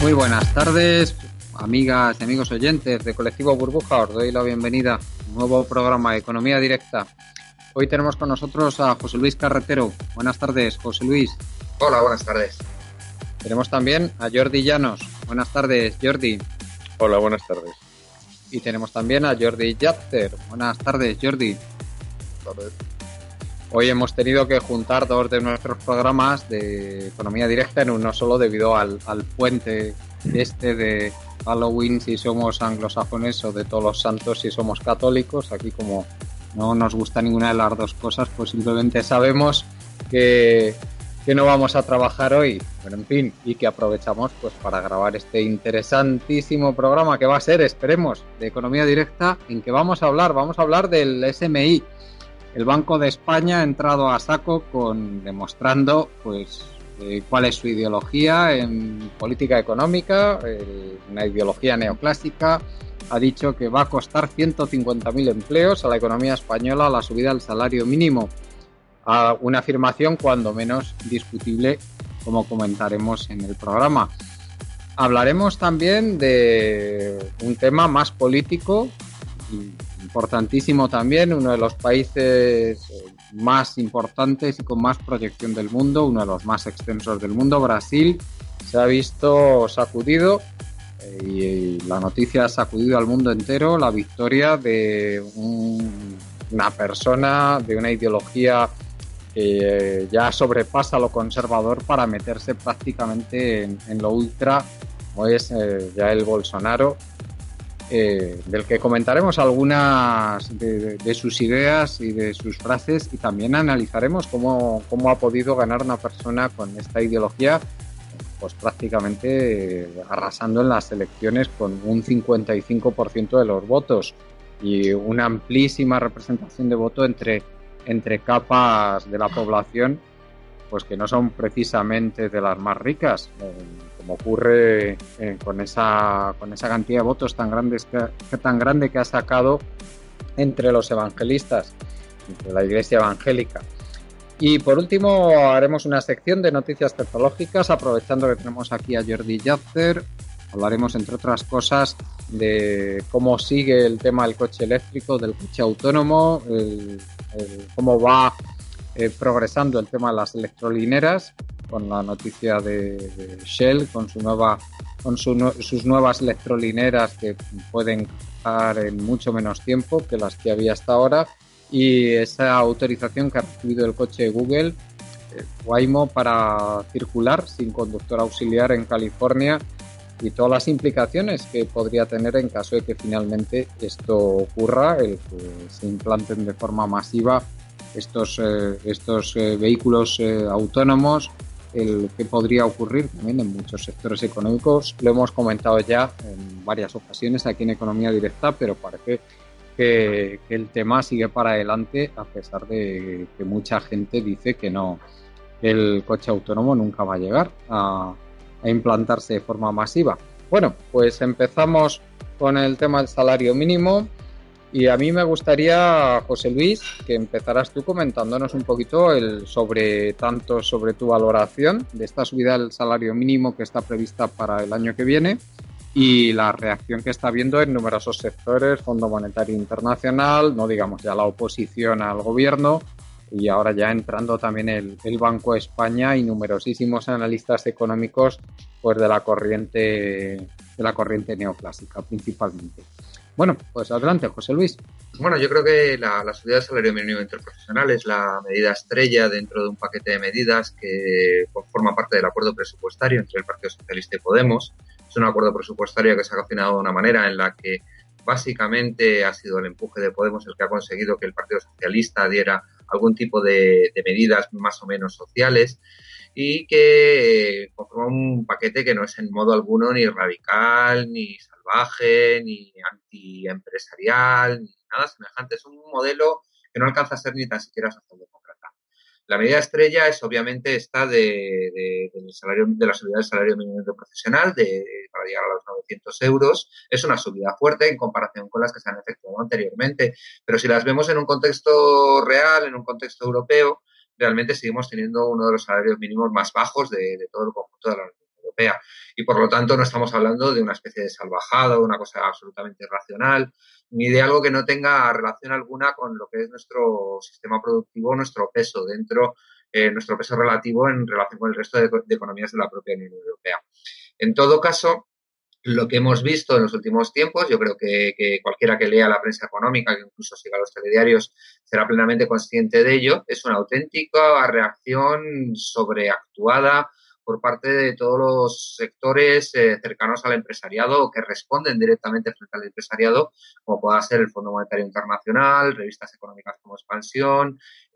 Muy buenas tardes, amigas y amigos oyentes de Colectivo Burbuja. Os doy la bienvenida a un nuevo programa de Economía Directa. Hoy tenemos con nosotros a José Luis Carretero. Buenas tardes, José Luis. Hola, buenas tardes. Tenemos también a Jordi Llanos. Buenas tardes, Jordi. Hola, buenas tardes. Y tenemos también a Jordi Yatzer. Buenas tardes, Jordi. Buenas tardes. Hoy hemos tenido que juntar dos de nuestros programas de Economía Directa en uno solo debido al puente de Halloween si somos anglosajones o de Todos los Santos si somos católicos. Aquí como no nos gusta ninguna de las dos cosas, pues simplemente sabemos que no vamos a trabajar hoy, pero en fin, y que aprovechamos pues para grabar este interesantísimo programa que va a ser, esperemos, de Economía Directa, en que vamos a hablar del SMI. El Banco de España ha entrado a saco demostrando pues cuál es su ideología en política económica, una ideología neoclásica. Ha dicho que va a costar 150.000 empleos a la economía española la subida del salario mínimo. Una afirmación cuando menos discutible, como comentaremos en el programa. Hablaremos también de un tema más político, importantísimo también, uno de los países más importantes y con más proyección del mundo, uno de los más extensos del mundo, Brasil, se ha visto sacudido y la noticia ha sacudido al mundo entero, la victoria de una persona, de una ideología que ya sobrepasa lo conservador para meterse prácticamente en lo ultra, como es ya el Bolsonaro, del que comentaremos algunas de sus ideas y de sus frases, y también analizaremos cómo ha podido ganar una persona con esta ideología, pues prácticamente arrasando en las elecciones con un 55% de los votos y una amplísima representación de voto entre capas de la población, pues que no son precisamente de las más ricas, como ocurre con esa cantidad de votos tan grande que ha sacado entre los evangelistas, entre la Iglesia evangélica. Y por último haremos una sección de noticias tecnológicas, aprovechando que tenemos aquí a Jordi Yatzer. Hablaremos, entre otras cosas, de cómo sigue el tema del coche eléctrico, del coche autónomo, cómo va progresando el tema de las electrolineras, con la noticia de Shell, con sus nuevas electrolineras que pueden cargar en mucho menos tiempo que las que había hasta ahora, y esa autorización que ha recibido el coche de Google, Waymo, para circular sin conductor auxiliar en California, y todas las implicaciones que podría tener en caso de que finalmente esto ocurra, el que se implanten de forma masiva estos vehículos autónomos, el que podría ocurrir también en muchos sectores económicos. Lo hemos comentado ya en varias ocasiones aquí en Economía Directa, pero parece que el tema sigue para adelante, a pesar de que mucha gente dice que no, que el coche autónomo nunca va a llegar a implantarse de forma masiva. Bueno, pues empezamos con el tema del salario mínimo. Y a mí me gustaría, José Luis, que empezaras tú comentándonos un poquito sobre tu valoración de esta subida del salario mínimo que está prevista para el año que viene y la reacción que está habiendo en numerosos sectores, Fondo Monetario Internacional, no digamos ya la oposición al gobierno, y ahora ya entrando también el Banco de España y numerosísimos analistas económicos, pues de la corriente neoclásica principalmente. Bueno, pues adelante, José Luis. Bueno, yo creo que la subida del salario mínimo interprofesional es la medida estrella dentro de un paquete de medidas que forma parte del acuerdo presupuestario entre el Partido Socialista y Podemos. Es un acuerdo presupuestario que se ha cocinado de una manera en la que básicamente ha sido el empuje de Podemos el que ha conseguido que el Partido Socialista diera algún tipo de medidas más o menos sociales, y que conforma un paquete que no es en modo alguno ni radical, ni salvaje, ni antiempresarial, ni nada semejante. Es un modelo que no alcanza a ser ni tan siquiera socialdemócrata. La medida estrella es obviamente esta de la subida del salario mínimo interprofesional para llegar a los 900 euros. Es una subida fuerte en comparación con las que se han efectuado anteriormente, pero si las vemos en un contexto real, en un contexto europeo, realmente seguimos teniendo uno de los salarios mínimos más bajos de todo el conjunto de la Unión Europea. Y por lo tanto no estamos hablando de una especie de salvajado, una cosa absolutamente irracional, ni de algo que no tenga relación alguna con lo que es nuestro sistema productivo, nuestro peso dentro, nuestro peso relativo en relación con el resto de economías de la propia Unión Europea. En todo caso, lo que hemos visto en los últimos tiempos, yo creo que cualquiera que lea la prensa económica, que incluso siga los telediarios, será plenamente consciente de ello, es una auténtica reacción sobreactuada por parte de todos los sectores cercanos al empresariado o que responden directamente frente al empresariado, como pueda ser el Fondo Monetario Internacional, revistas económicas como Expansión,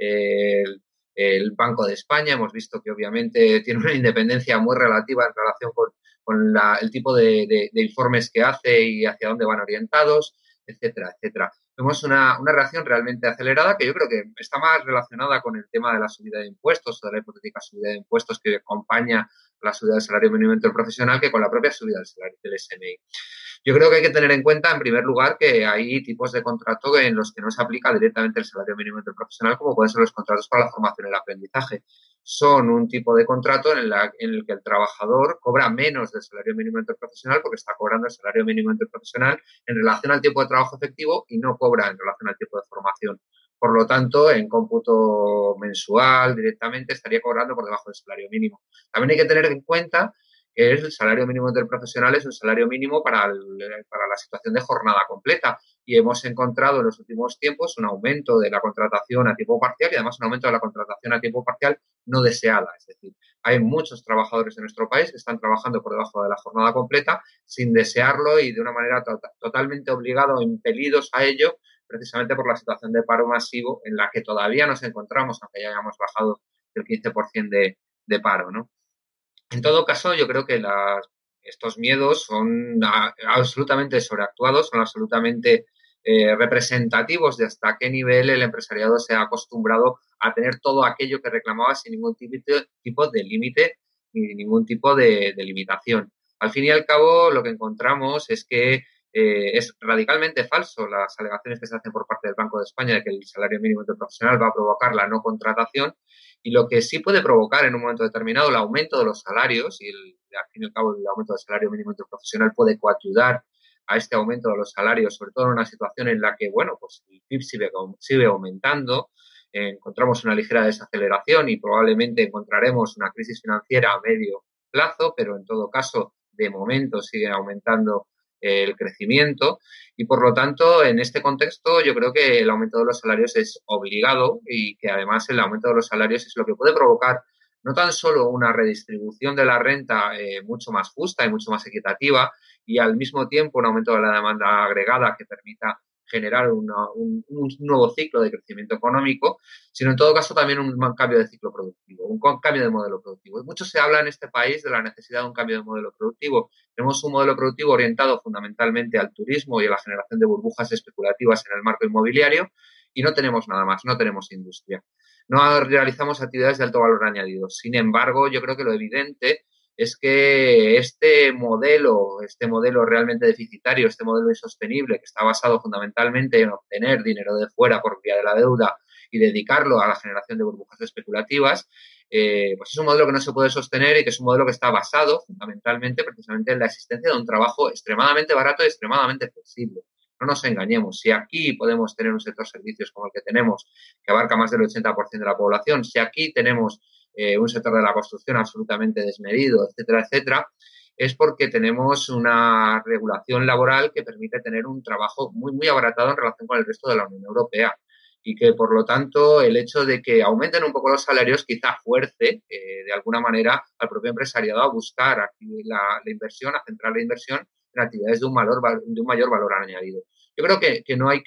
el Banco de España. Hemos visto que obviamente tiene una independencia muy relativa en relación con el tipo de informes que hace y hacia dónde van orientados, etcétera, etcétera. Vemos una reacción realmente acelerada que yo creo que está más relacionada con el tema de la subida de impuestos o de la hipotética subida de impuestos que acompaña la subida del salario mínimo interprofesional que con la propia subida del salario del SMI. Yo creo que hay que tener en cuenta, en primer lugar, que hay tipos de contrato en los que no se aplica directamente el salario mínimo interprofesional, como pueden ser los contratos para la formación y el aprendizaje. Son un tipo de contrato en el que el trabajador cobra menos del salario mínimo interprofesional porque está cobrando el salario mínimo interprofesional en relación al tiempo de trabajo efectivo y no cobra en relación al tiempo de formación. Por lo tanto, en cómputo mensual directamente estaría cobrando por debajo del salario mínimo. También hay que tener en cuenta que el salario mínimo interprofesional es un salario mínimo para la situación de jornada completa y hemos encontrado en los últimos tiempos un aumento de la contratación a tiempo parcial y además un aumento de la contratación a tiempo parcial no deseada. Es decir, hay muchos trabajadores en nuestro país que están trabajando por debajo de la jornada completa sin desearlo y de una manera totalmente obligada o impelidos a ello precisamente por la situación de paro masivo en la que todavía nos encontramos, aunque ya hayamos bajado del 15% de paro, ¿no? En todo caso, yo creo que estos miedos son absolutamente sobreactuados, son absolutamente representativos de hasta qué nivel el empresariado se ha acostumbrado a tener todo aquello que reclamaba sin ningún tipo de límite ni ningún tipo de limitación. Al fin y al cabo, lo que encontramos es que es radicalmente falso las alegaciones que se hacen por parte del Banco de España de que el salario mínimo interprofesional va a provocar la no contratación. Y lo que sí puede provocar en un momento determinado el aumento de los salarios, y al fin y al cabo el aumento del salario mínimo interprofesional puede coadyuvar a este aumento de los salarios, sobre todo en una situación en la que, bueno, pues el PIB sigue aumentando, encontramos una ligera desaceleración y probablemente encontraremos una crisis financiera a medio plazo, pero en todo caso, de momento sigue aumentando el crecimiento y por lo tanto en este contexto yo creo que el aumento de los salarios es obligado y que además el aumento de los salarios es lo que puede provocar no tan solo una redistribución de la renta mucho más justa y mucho más equitativa y al mismo tiempo un aumento de la demanda agregada que permita generar un nuevo ciclo de crecimiento económico, sino en todo caso también un cambio de ciclo productivo, un cambio de modelo productivo. Y mucho se habla en este país de la necesidad de un cambio de modelo productivo. Tenemos un modelo productivo orientado fundamentalmente al turismo y a la generación de burbujas especulativas en el marco inmobiliario y no tenemos nada más, no tenemos industria. No realizamos actividades de alto valor añadido. Sin embargo, yo creo que lo evidente es que este modelo realmente deficitario, este modelo insostenible, que está basado fundamentalmente en obtener dinero de fuera por vía de la deuda y dedicarlo a la generación de burbujas especulativas, pues es un modelo que no se puede sostener y que es un modelo que está basado fundamentalmente precisamente en la existencia de un trabajo extremadamente barato y extremadamente flexible. No nos engañemos, si aquí podemos tener un sector servicios como el que tenemos, que abarca más del 80% de la población, si aquí tenemos un sector de la construcción absolutamente desmedido, etcétera, etcétera, es porque tenemos una regulación laboral que permite tener un trabajo muy, muy abaratado en relación con el resto de la Unión Europea y que, por lo tanto, el hecho de que aumenten un poco los salarios quizá fuerce, de alguna manera, al propio empresariado a buscar aquí la inversión, a centrar la inversión en actividades de un mayor valor añadido. Yo creo que no hay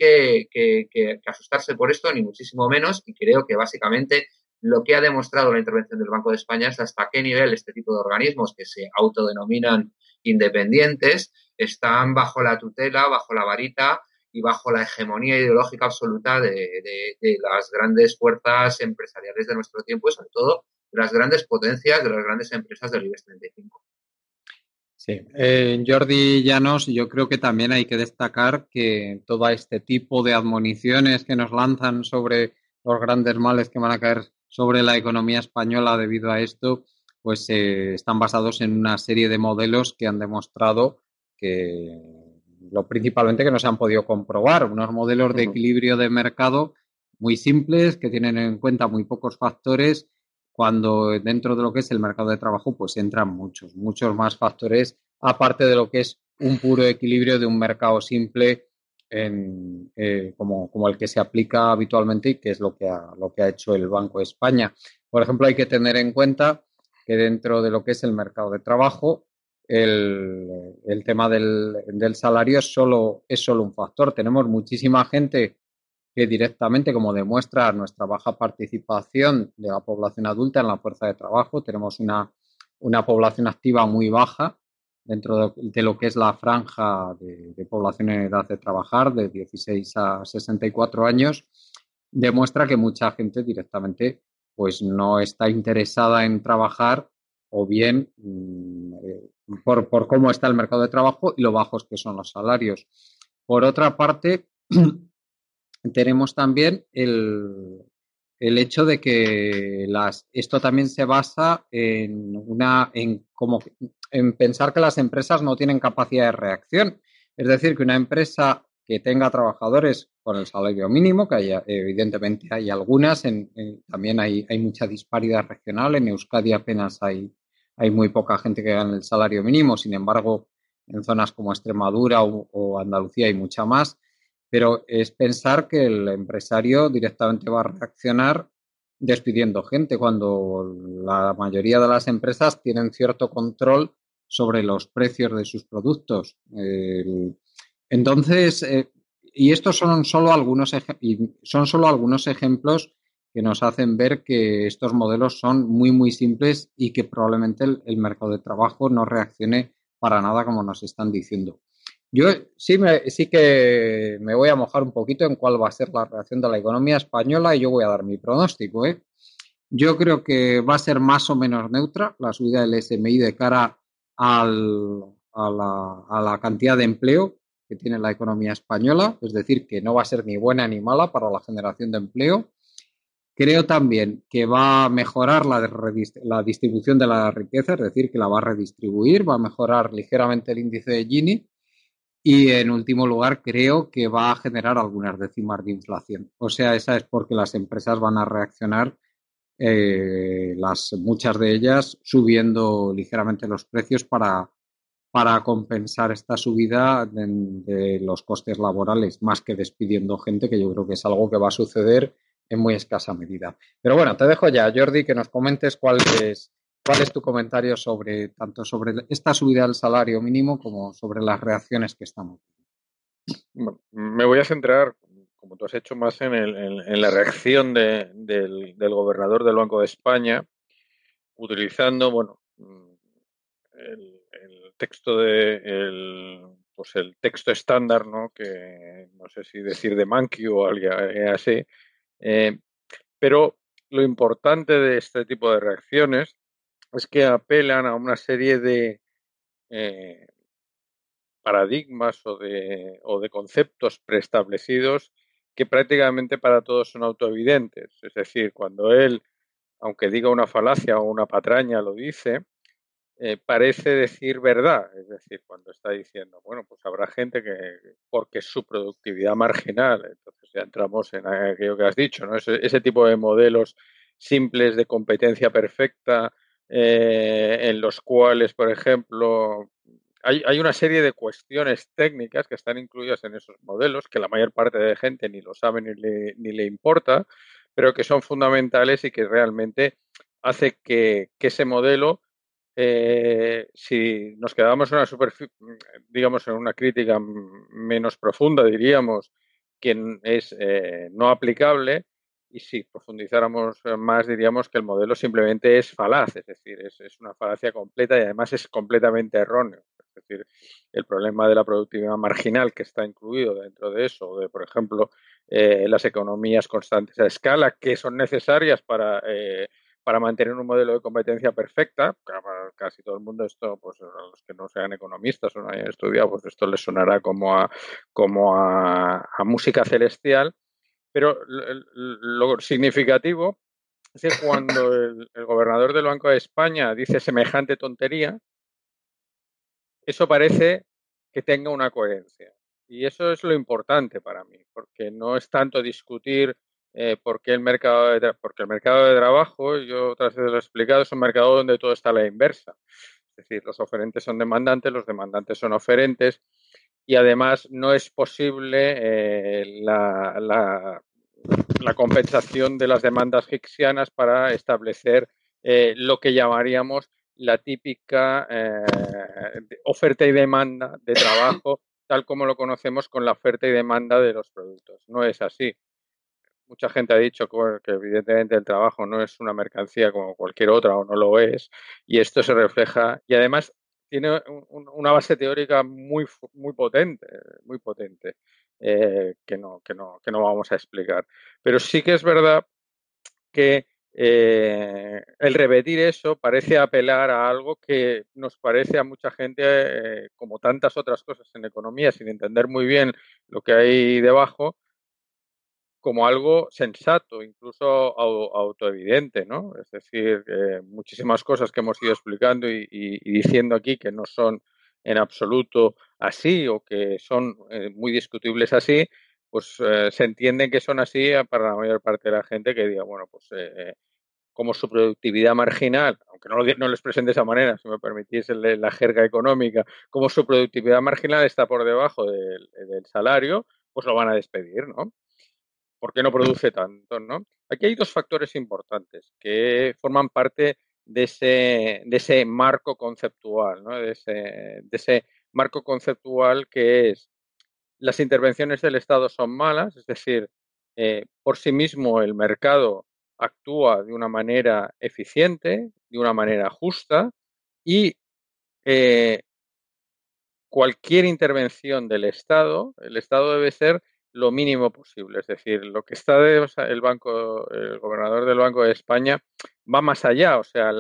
que asustarse por esto, ni muchísimo menos, y creo que básicamente lo que ha demostrado la intervención del Banco de España es hasta qué nivel este tipo de organismos que se autodenominan independientes están bajo la tutela, bajo la varita y bajo la hegemonía ideológica absoluta de las grandes fuerzas empresariales de nuestro tiempo y sobre todo de las grandes potencias, de las grandes empresas del IBEX 35. Sí, Jordi Llanos, yo creo que también hay que destacar que todo este tipo de admoniciones que nos lanzan sobre los grandes males que van a caer sobre la economía española debido a esto, pues están basados en una serie de modelos que han demostrado que lo principalmente que no se han podido comprobar, unos modelos de equilibrio de mercado muy simples que tienen en cuenta muy pocos factores cuando dentro de lo que es el mercado de trabajo pues entran muchos más factores aparte de lo que es un puro equilibrio de un mercado simple como el que se aplica habitualmente y que es lo que ha hecho el Banco de España. Por ejemplo, hay que tener en cuenta que dentro de lo que es el mercado de trabajo, el tema del salario es solo un factor. Tenemos muchísima gente que directamente, como demuestra nuestra baja participación de la población adulta en la fuerza de trabajo, tenemos una población activa muy baja dentro de lo que es la franja de población en edad de trabajar, de 16 a 64 años, demuestra que mucha gente directamente pues no está interesada en trabajar o bien por cómo está el mercado de trabajo y lo bajos que son los salarios. Por otra parte, tenemos también el hecho de que esto también se basa en pensar que las empresas no tienen capacidad de reacción. Es decir, que una empresa que tenga trabajadores con el salario mínimo, que haya, evidentemente hay algunas, también hay mucha disparidad regional. En Euskadi apenas hay muy poca gente que gane el salario mínimo, sin embargo, en zonas como Extremadura o Andalucía hay mucha más. Pero es pensar que el empresario directamente va a reaccionar despidiendo gente cuando la mayoría de las empresas tienen cierto control sobre los precios de sus productos. Entonces, y estos son solo algunos ejemplos que nos hacen ver que estos modelos son muy simples y que probablemente el mercado de trabajo no reaccione para nada como nos están diciendo. Yo sí que me voy a mojar un poquito en cuál va a ser la reacción de la economía española y yo voy a dar mi pronóstico. Yo creo que va a ser más o menos neutra la subida del SMI de cara a la cantidad de empleo que tiene la economía española, es decir, que no va a ser ni buena ni mala para la generación de empleo. Creo también que va a mejorar la distribución de la riqueza, es decir, que la va a redistribuir, va a mejorar ligeramente el índice de Gini. Y en último lugar, creo que va a generar algunas décimas de inflación. O sea, esa es porque las empresas van a reaccionar, muchas de ellas subiendo ligeramente los precios para compensar esta subida de los costes laborales, más que despidiendo gente, que yo creo que es algo que va a suceder en muy escasa medida. Pero bueno, te dejo ya, Jordi, que nos comentes cuál es tu comentario tanto sobre esta subida del salario mínimo como sobre las reacciones que estamos viendo. Bueno, me voy a centrar, como tú has hecho, más en la reacción del gobernador del Banco de España, utilizando, bueno, el texto el texto estándar, ¿no? Que no sé si decir de Mankey o algo así, pero lo importante de este tipo de reacciones es que apelan a una serie de paradigmas o de conceptos preestablecidos que prácticamente para todos son autoevidentes. Es decir, cuando él, aunque diga una falacia o una patraña, lo dice, parece decir verdad. Es decir, cuando está diciendo, bueno, pues habrá gente que, porque su productividad marginal, entonces ya entramos en aquello que has dicho, ¿no? Ese tipo de modelos simples de competencia perfecta, en los cuales, por ejemplo, hay una serie de cuestiones técnicas que están incluidas en esos modelos, que la mayor parte de gente ni lo sabe ni le importa, pero que son fundamentales y que realmente hace que ese modelo, si nos quedamos en digamos, en una crítica menos profunda, diríamos que es no aplicable, y si profundizáramos más diríamos que el modelo simplemente es falaz, es decir, es una falacia completa y además es completamente erróneo. Es decir, el problema de la productividad marginal que está incluido dentro de eso, de por ejemplo las economías constantes a escala que son necesarias para mantener un modelo de competencia perfecta. Casi todo el mundo, esto, pues a los que no sean economistas o no hayan estudiado, pues esto les sonará como a música celestial, pero lo significativo Es decir, cuando el gobernador del Banco de España dice semejante tontería, eso parece que tenga una coherencia. Y eso es lo importante para mí, porque no es tanto discutir por qué porque el mercado de trabajo, yo otras veces lo he explicado, es un mercado donde todo está a la inversa. Es decir, los oferentes son demandantes, los demandantes son oferentes, y además no es posible la compensación de las demandas hicksianas para establecer lo que llamaríamos la típica oferta y demanda de trabajo, tal como lo conocemos con la oferta y demanda de los productos. No es así. Mucha gente ha dicho que evidentemente el trabajo no es una mercancía como cualquier otra o no lo es, y esto se refleja, y además tiene una base teórica muy potente, que no vamos a explicar. Pero sí que es verdad que el repetir eso parece apelar a algo que nos parece a mucha gente, como tantas otras cosas en economía, sin entender muy bien lo que hay debajo, como algo sensato, incluso autoevidente, ¿no? Es decir, muchísimas cosas que hemos ido explicando y diciendo aquí que no son en absoluto así o que son muy discutibles así, pues se entienden que son así para la mayor parte de la gente que diga, bueno, pues como su productividad marginal, aunque no lo expresen de esa manera, si me permitís la jerga económica, como su productividad marginal está por debajo del salario, pues lo van a despedir, ¿no? ¿Por qué no produce tanto, no? Aquí hay dos factores importantes que forman parte de ese marco conceptual, ¿no? De ese marco conceptual que es las intervenciones del Estado son malas, es decir, por sí mismo el mercado actúa de una manera eficiente, de una manera justa y eh, cualquier intervención del Estado, el Estado debe ser lo mínimo posible. Es decir, lo que está el gobernador del Banco de España va más allá. O sea,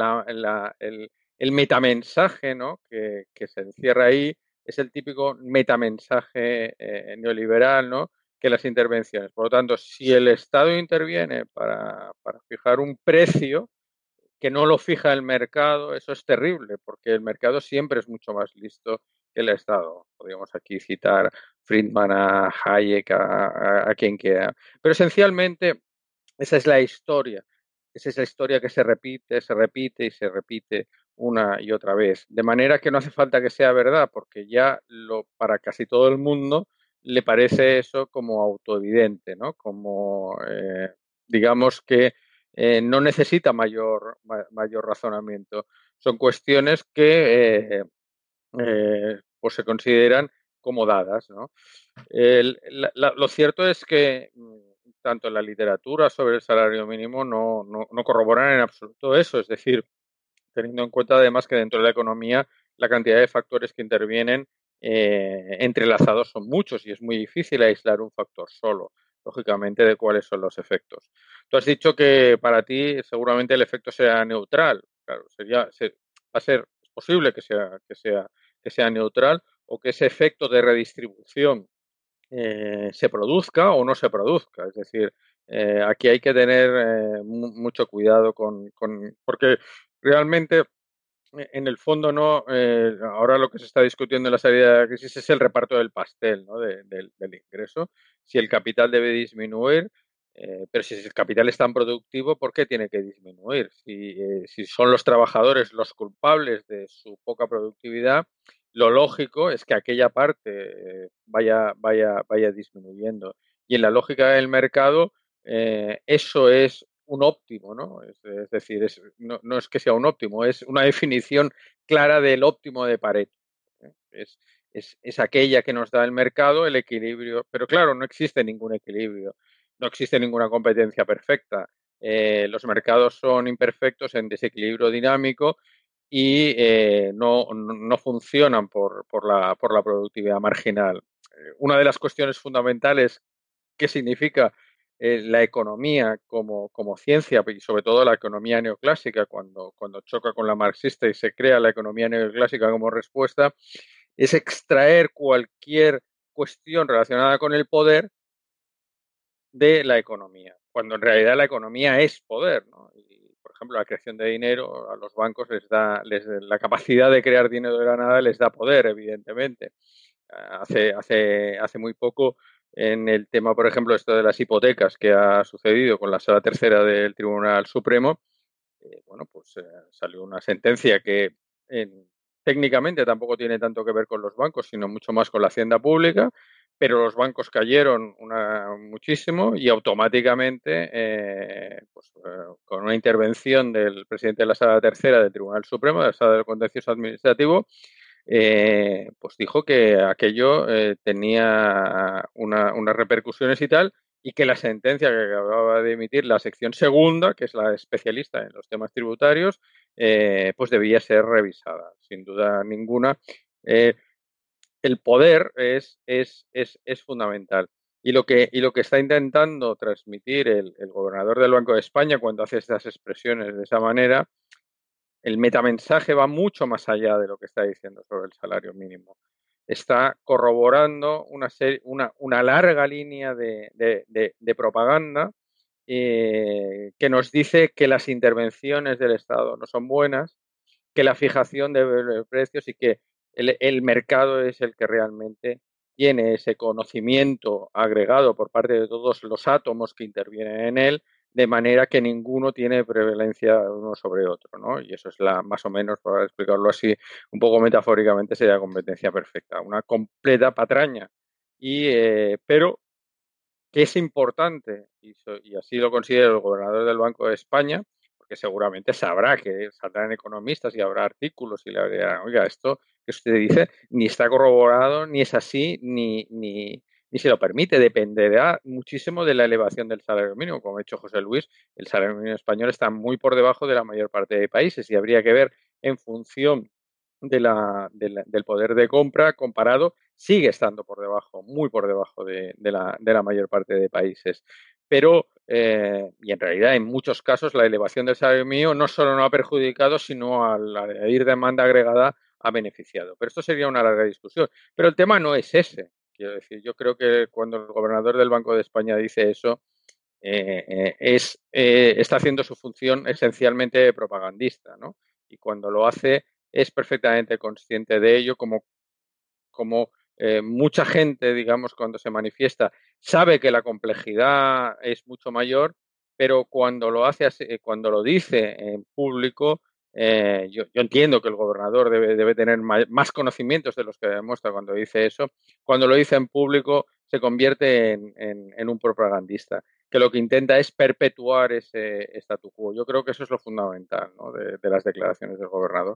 el metamensaje, ¿no? que se encierra ahí es el típico metamensaje neoliberal, ¿no? Que las intervenciones. Por lo tanto, si el Estado interviene para fijar un precio, que no lo fija el mercado, eso es terrible, porque el mercado siempre es mucho más listo que el Estado. Podríamos aquí citar Friedman, a Hayek, a quien quiera. Pero esencialmente esa es la historia. Esa es la historia que se repite y se repite una y otra vez. De manera que no hace falta que sea verdad, porque ya para casi todo el mundo le parece eso como autoevidente, ¿no? Como, digamos que no necesita mayor razonamiento. Son cuestiones que pues se consideran como dadas, ¿no? Lo cierto es que tanto en la literatura sobre el salario mínimo no corroboran en absoluto eso, es decir, teniendo en cuenta además que dentro de la economía la cantidad de factores que intervienen entrelazados son muchos y es muy difícil aislar un factor solo, lógicamente, de cuáles son los efectos. Tú has dicho que para ti seguramente el efecto sea neutral. Claro, va a ser posible que sea neutral o que ese efecto de redistribución se produzca o no se produzca. Es decir, aquí hay que tener mucho cuidado porque realmente en el fondo no, ahora lo que se está discutiendo en la salida de la crisis es el reparto del pastel, ¿no? Del ingreso. Si el capital debe disminuir, pero si el capital es tan productivo, ¿por qué tiene que disminuir? Si son los trabajadores los culpables de su poca productividad, lo lógico es que aquella parte vaya disminuyendo. Y en la lógica del mercado, eso es un óptimo, ¿no? Es decir, no es que sea un óptimo, es una definición clara del óptimo de Pareto. ¿Eh? Es aquella que nos da el mercado, el equilibrio, pero claro, no existe ningún equilibrio, no existe ninguna competencia perfecta. Los mercados son imperfectos en desequilibrio dinámico y no funcionan por la productividad marginal. Una de las cuestiones fundamentales que significa la economía como ciencia y sobre todo la economía neoclásica cuando choca con la marxista y se crea la economía neoclásica como respuesta, es extraer cualquier cuestión relacionada con el poder de la economía. cuando en realidad la economía es poder, ¿no? Y, por ejemplo, la creación de dinero a los bancos la capacidad de crear dinero de la nada les da poder, evidentemente. Hace muy poco, en el tema, por ejemplo, esto de las hipotecas que ha sucedido con la Sala Tercera del Tribunal Supremo, salió una sentencia que técnicamente tampoco tiene tanto que ver con los bancos, sino mucho más con la hacienda pública, pero los bancos cayeron muchísimo y automáticamente, con una intervención del presidente de la Sala Tercera del Tribunal Supremo, de la Sala del Contencioso Administrativo, pues dijo que aquello tenía unas repercusiones y tal, y que la sentencia que acababa de emitir la sección segunda, que es la especialista en los temas tributarios, pues debía ser revisada, sin duda ninguna. El poder es fundamental. Y lo que está intentando transmitir el gobernador del Banco de España cuando hace estas expresiones de esa manera, el metamensaje va mucho más allá de lo que está diciendo sobre el salario mínimo. Está corroborando una larga línea de propaganda que nos dice que las intervenciones del Estado no son buenas, que la fijación de precios y que el mercado es el que realmente tiene ese conocimiento agregado por parte de todos los átomos que intervienen en él, de manera que ninguno tiene prevalencia uno sobre otro, ¿no? Y eso es más o menos, para explicarlo así, un poco metafóricamente, sería competencia perfecta, una completa patraña. Pero que es importante, y así lo considera el gobernador del Banco de España, porque seguramente sabrá que saldrán economistas y habrá artículos y le dirán, oiga, esto que usted dice ni está corroborado, ni es así, ni se lo permite. Dependerá muchísimo de la elevación del salario mínimo. Como ha dicho José Luis, el salario mínimo español está muy por debajo de la mayor parte de países y habría que ver en función del poder de compra comparado, sigue estando por debajo, muy por debajo de la mayor parte de países. Pero, y en realidad en muchos casos, la elevación del salario mínimo no solo no ha perjudicado, sino al añadir demanda agregada ha beneficiado. Pero esto sería una larga discusión. Pero el tema no es ese. Quiero decir, yo creo que cuando el gobernador del Banco de España dice eso, está haciendo su función esencialmente propagandista, ¿no? Y cuando lo hace es perfectamente consciente de ello, como mucha gente, digamos, cuando se manifiesta, sabe que la complejidad es mucho mayor, pero cuando lo hace así, cuando lo dice en público, yo entiendo que el gobernador debe tener más conocimientos de los que demuestra cuando dice eso. Cuando lo dice en público, se convierte en un propagandista, que lo que intenta es perpetuar ese statu quo. Yo creo que eso es lo fundamental, ¿no?, de las declaraciones del gobernador.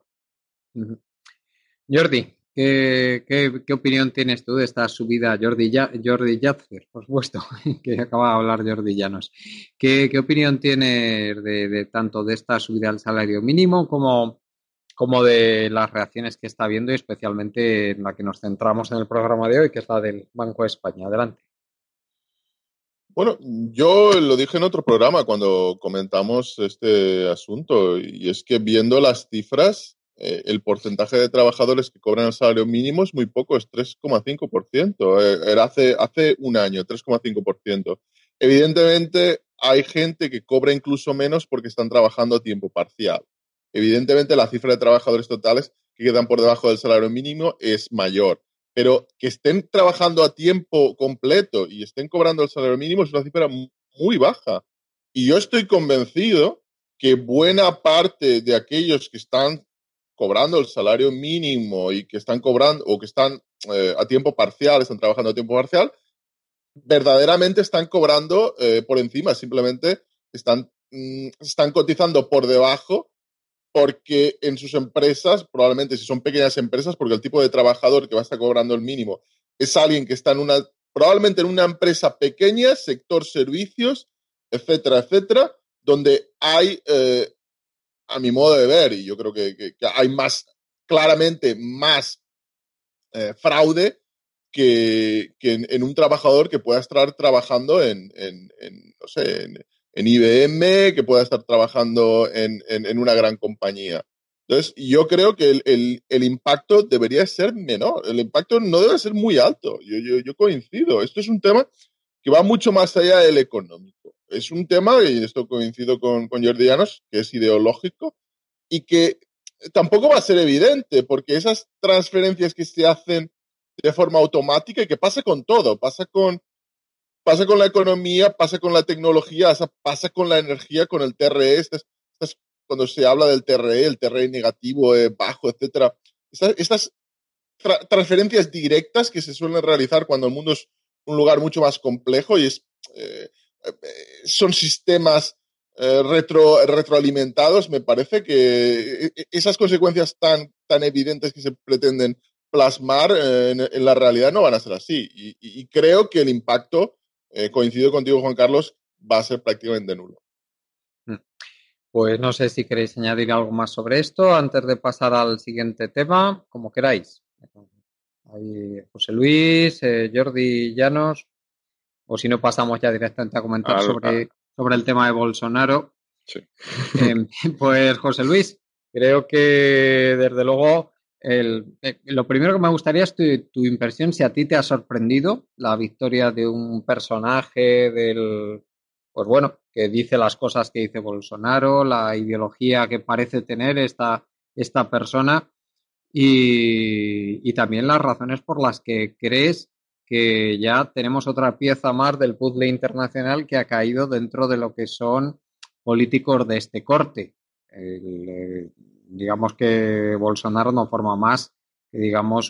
Jordi, ¿qué opinión tienes tú de esta subida? Jordi Yatzer, por supuesto, que acaba de hablar Jordi Llanos. ¿Qué opinión tienes de tanto de esta subida al salario mínimo como de las reacciones que está habiendo y especialmente en la que nos centramos en el programa de hoy, que es la del Banco de España? Adelante. Bueno, yo lo dije en otro programa cuando comentamos este asunto, y es que viendo las cifras, el porcentaje de trabajadores que cobran el salario mínimo es muy poco, es 3,5%. Era hace un año, 3,5%. Evidentemente, hay gente que cobra incluso menos porque están trabajando a tiempo parcial. Evidentemente, la cifra de trabajadores totales que quedan por debajo del salario mínimo es mayor. Pero que estén trabajando a tiempo completo y estén cobrando el salario mínimo es una cifra muy baja. Y yo estoy convencido que buena parte de aquellos que están cobrando el salario mínimo y que están cobrando o que están a tiempo parcial, están trabajando a tiempo parcial, verdaderamente están cobrando por encima, simplemente están cotizando por debajo, porque en sus empresas, probablemente si son pequeñas empresas, porque el tipo de trabajador que va a estar cobrando el mínimo es alguien que está probablemente en una empresa pequeña, sector servicios, etcétera, etcétera, donde hay, a mi modo de ver, y yo creo que hay claramente más fraude que en un trabajador que pueda estar trabajando no sé, en IBM, que pueda estar trabajando en una gran compañía. Entonces, yo creo que el impacto debería ser menor. El impacto no debe ser muy alto. Yo coincido. Esto es un tema que va mucho más allá del económico. es un tema, y esto coincido con Jordi Llanos, que es ideológico y que tampoco va a ser evidente, porque esas transferencias que se hacen de forma automática, y que pasa con todo, pasa con la economía, pasa con la tecnología, pasa con la energía, con el TRE, cuando se habla del TRE, el TRE negativo, bajo, etcétera. Estas transferencias directas que se suelen realizar cuando el mundo es un lugar mucho más complejo y son sistemas retroalimentados, me parece que esas consecuencias tan evidentes que se pretenden plasmar en la realidad no van a ser así. Y creo que el impacto, coincido contigo, Juan Carlos, va a ser prácticamente nulo. Pues no sé si queréis añadir algo más sobre esto antes de pasar al siguiente tema, como queráis. Ahí José Luis, Jordi Llanos, o si no pasamos ya directamente a comentar sobre el tema de Bolsonaro. Sí. Pues José Luis, creo que desde luego lo primero que me gustaría es tu impresión, si a ti te ha sorprendido la victoria de un personaje pues bueno, que dice las cosas que dice Bolsonaro, la ideología que parece tener esta persona y también las razones por las que crees que ya tenemos otra pieza más del puzzle internacional que ha caído dentro de lo que son políticos de este corte. Digamos que Bolsonaro no forma más que, digamos,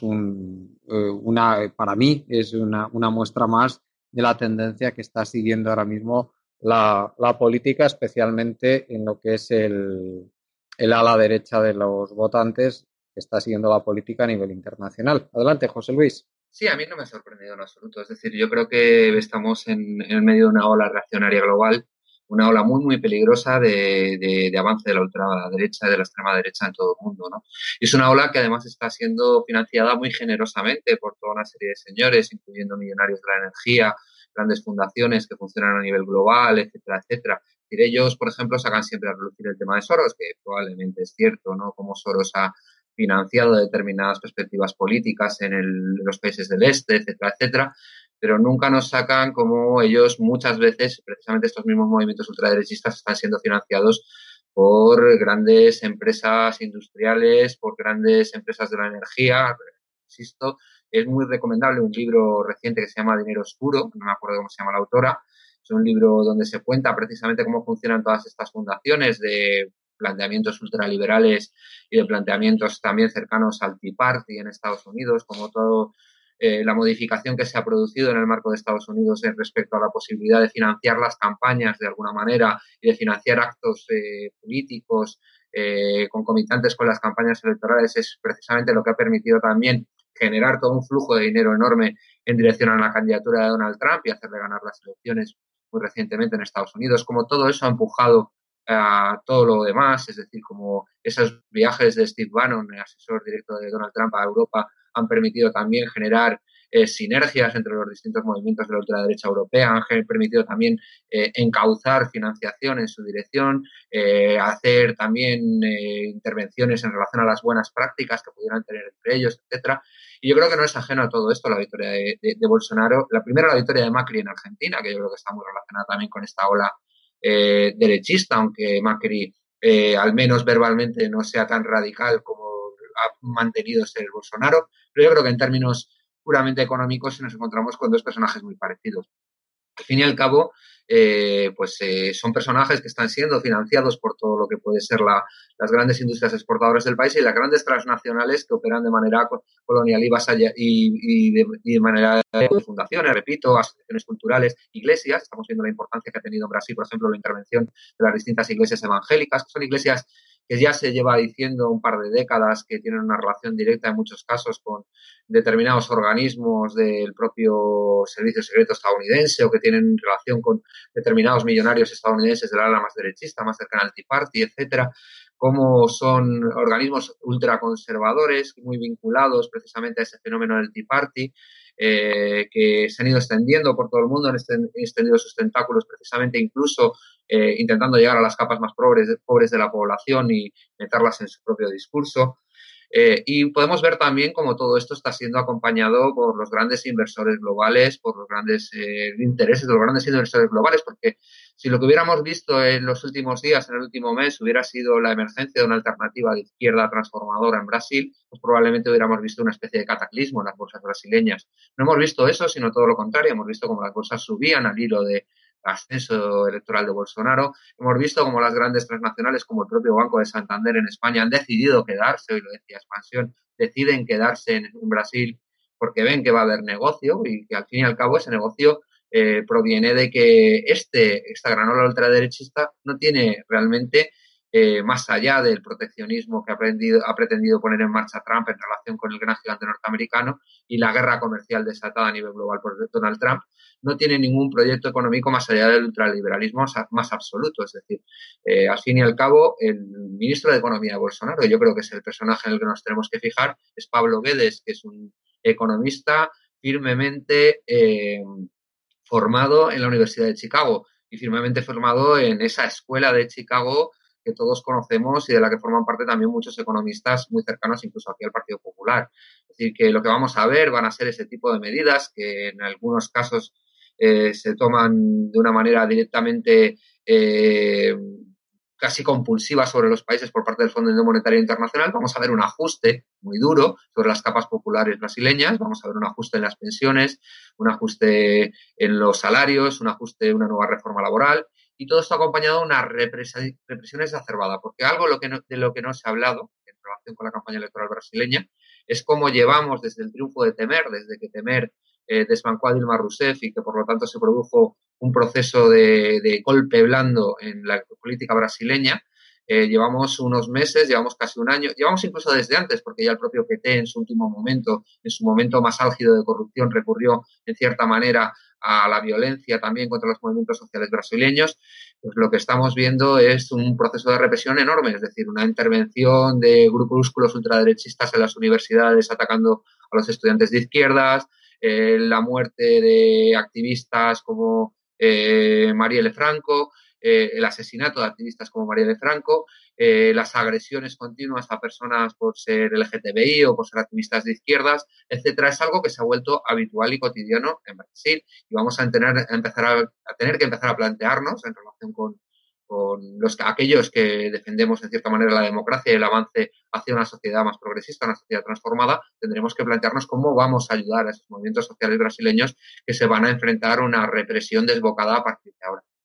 para mí es una muestra más de la tendencia que está siguiendo ahora mismo la política, especialmente en lo que es el ala derecha de los votantes que está siguiendo la política a nivel internacional. Adelante, José Luis. Sí, a mí no me ha sorprendido en absoluto. Es decir, yo creo que estamos en el medio de una ola reaccionaria global, una ola muy, muy peligrosa de avance de la ultraderecha y de la extrema derecha en todo el mundo, ¿no? Y es una ola que además está siendo financiada muy generosamente por toda una serie de señores, incluyendo millonarios de la energía, grandes fundaciones que funcionan a nivel global, etcétera, etcétera. Es decir, ellos, por ejemplo, sacan siempre a relucir el tema de Soros, que probablemente es cierto, ¿no? Como Soros ha financiado determinadas perspectivas políticas en los países del este, etcétera, etcétera, pero nunca nos sacan como ellos muchas veces, precisamente estos mismos movimientos ultraderechistas están siendo financiados por grandes empresas industriales, por grandes empresas de la energía. Insisto, es muy recomendable un libro reciente que se llama Dinero Oscuro, no me acuerdo cómo se llama la autora. Es un libro donde se cuenta precisamente cómo funcionan todas estas fundaciones de planteamientos ultraliberales y de planteamientos también cercanos al Tea Party en Estados Unidos, como todo la modificación que se ha producido en el marco de Estados Unidos en respecto a la posibilidad de financiar las campañas de alguna manera y de financiar actos políticos concomitantes con las campañas electorales, es precisamente lo que ha permitido también generar todo un flujo de dinero enorme en dirección a la candidatura de Donald Trump y hacerle ganar las elecciones muy recientemente en Estados Unidos. Como todo eso ha empujado a todo lo demás, es decir, como esos viajes de Steve Bannon, el asesor directo de Donald Trump a Europa, han permitido también generar sinergias entre los distintos movimientos de la ultraderecha europea, han permitido también encauzar financiación en su dirección, hacer también intervenciones en relación a las buenas prácticas que pudieran tener entre ellos, etcétera. Y yo creo que no es ajeno a todo esto la victoria de Bolsonaro. La primera, la victoria de Macri en Argentina, que yo creo que está muy relacionada también con esta ola derechista, aunque Macri al menos verbalmente no sea tan radical como ha mantenido ser Bolsonaro, pero yo creo que en términos puramente económicos nos encontramos con dos personajes muy parecidos. Al fin y al cabo, son personajes que están siendo financiados por todo lo que puede ser las grandes industrias exportadoras del país y las grandes transnacionales que operan de manera colonial y de manera de fundaciones, repito, asociaciones culturales, iglesias. Estamos viendo la importancia que ha tenido en Brasil, por ejemplo, la intervención de las distintas iglesias evangélicas, que son iglesias que ya se lleva diciendo un par de décadas que tienen una relación directa en muchos casos con determinados organismos del propio servicio secreto estadounidense o que tienen relación con determinados millonarios estadounidenses del ala más derechista, más cercana al Tea Party, etcétera, como son organismos ultraconservadores muy vinculados precisamente a ese fenómeno del Tea Party, que se han ido extendiendo por todo el mundo, han extendido sus tentáculos precisamente incluso intentando llegar a las capas más pobres de la población y meterlas en su propio discurso. Y podemos ver también cómo todo esto está siendo acompañado por los grandes inversores globales, por los grandes intereses de los grandes inversores globales, porque si lo que hubiéramos visto en los últimos días, en el último mes, hubiera sido la emergencia de una alternativa de izquierda transformadora en Brasil, pues probablemente hubiéramos visto una especie de cataclismo en las bolsas brasileñas. No hemos visto eso, sino todo lo contrario. Hemos visto cómo las bolsas subían al hilo de ascenso electoral de Bolsonaro. Hemos visto cómo las grandes transnacionales, como el propio Banco de Santander en España, han decidido quedarse, hoy lo decía Expansión, deciden quedarse en Brasil porque ven que va a haber negocio y que al fin y al cabo ese negocio proviene de que esta granola ultraderechista no tiene realmente, más allá del proteccionismo que ha pretendido poner en marcha Trump en relación con el gran gigante norteamericano y la guerra comercial desatada a nivel global por Donald Trump, no tiene ningún proyecto económico más allá del ultraliberalismo más absoluto. Es decir, al fin y al cabo, el ministro de Economía de Bolsonaro, yo creo que es el personaje en el que nos tenemos que fijar, es Pablo Guedes, que es un economista firmemente formado en la Universidad de Chicago y firmemente formado en esa escuela de Chicago que todos conocemos y de la que forman parte también muchos economistas muy cercanos incluso aquí al Partido Popular. Es decir, que lo que vamos a ver van a ser ese tipo de medidas que en algunos casos se toman de una manera directamente casi compulsiva sobre los países por parte del Fondo Monetario Internacional. Vamos a ver un ajuste muy duro sobre las capas populares brasileñas, vamos a ver un ajuste en las pensiones, un ajuste en los salarios, un ajuste, una nueva reforma laboral, y todo esto acompañado de una represión exacerbada, porque algo de lo que no se ha hablado en relación con la campaña electoral brasileña es cómo llevamos desde el triunfo de Temer, desde que Temer desbancó a Dilma Rousseff y que por lo tanto se produjo un proceso de golpe blando en la política brasileña. Llevamos unos meses, llevamos casi un año, llevamos incluso desde antes, porque ya el propio PT en su último momento, en su momento más álgido de corrupción, recurrió en cierta manera a la violencia también contra los movimientos sociales brasileños. Pues lo que estamos viendo es un proceso de represión enorme, es decir, una intervención de grupúsculos ultraderechistas en las universidades atacando a los estudiantes de izquierdas, la muerte de activistas como Marielle Franco, el asesinato de activistas como Marielle Franco, las agresiones continuas a personas por ser LGTBI o por ser activistas de izquierdas, etcétera, es algo que se ha vuelto habitual y cotidiano en Brasil y vamos a tener que empezar a plantearnos en relación con aquellos que defendemos en cierta manera la democracia y el avance hacia una sociedad más progresista, una sociedad transformada, tendremos que plantearnos cómo vamos a ayudar a esos movimientos sociales brasileños que se van a enfrentar a una represión desbocada a partir de ahora.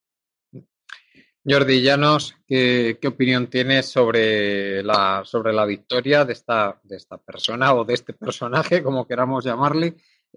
Jordi Llanos, ¿qué opinión tienes sobre la victoria de esta persona o de este personaje, como queramos llamarle,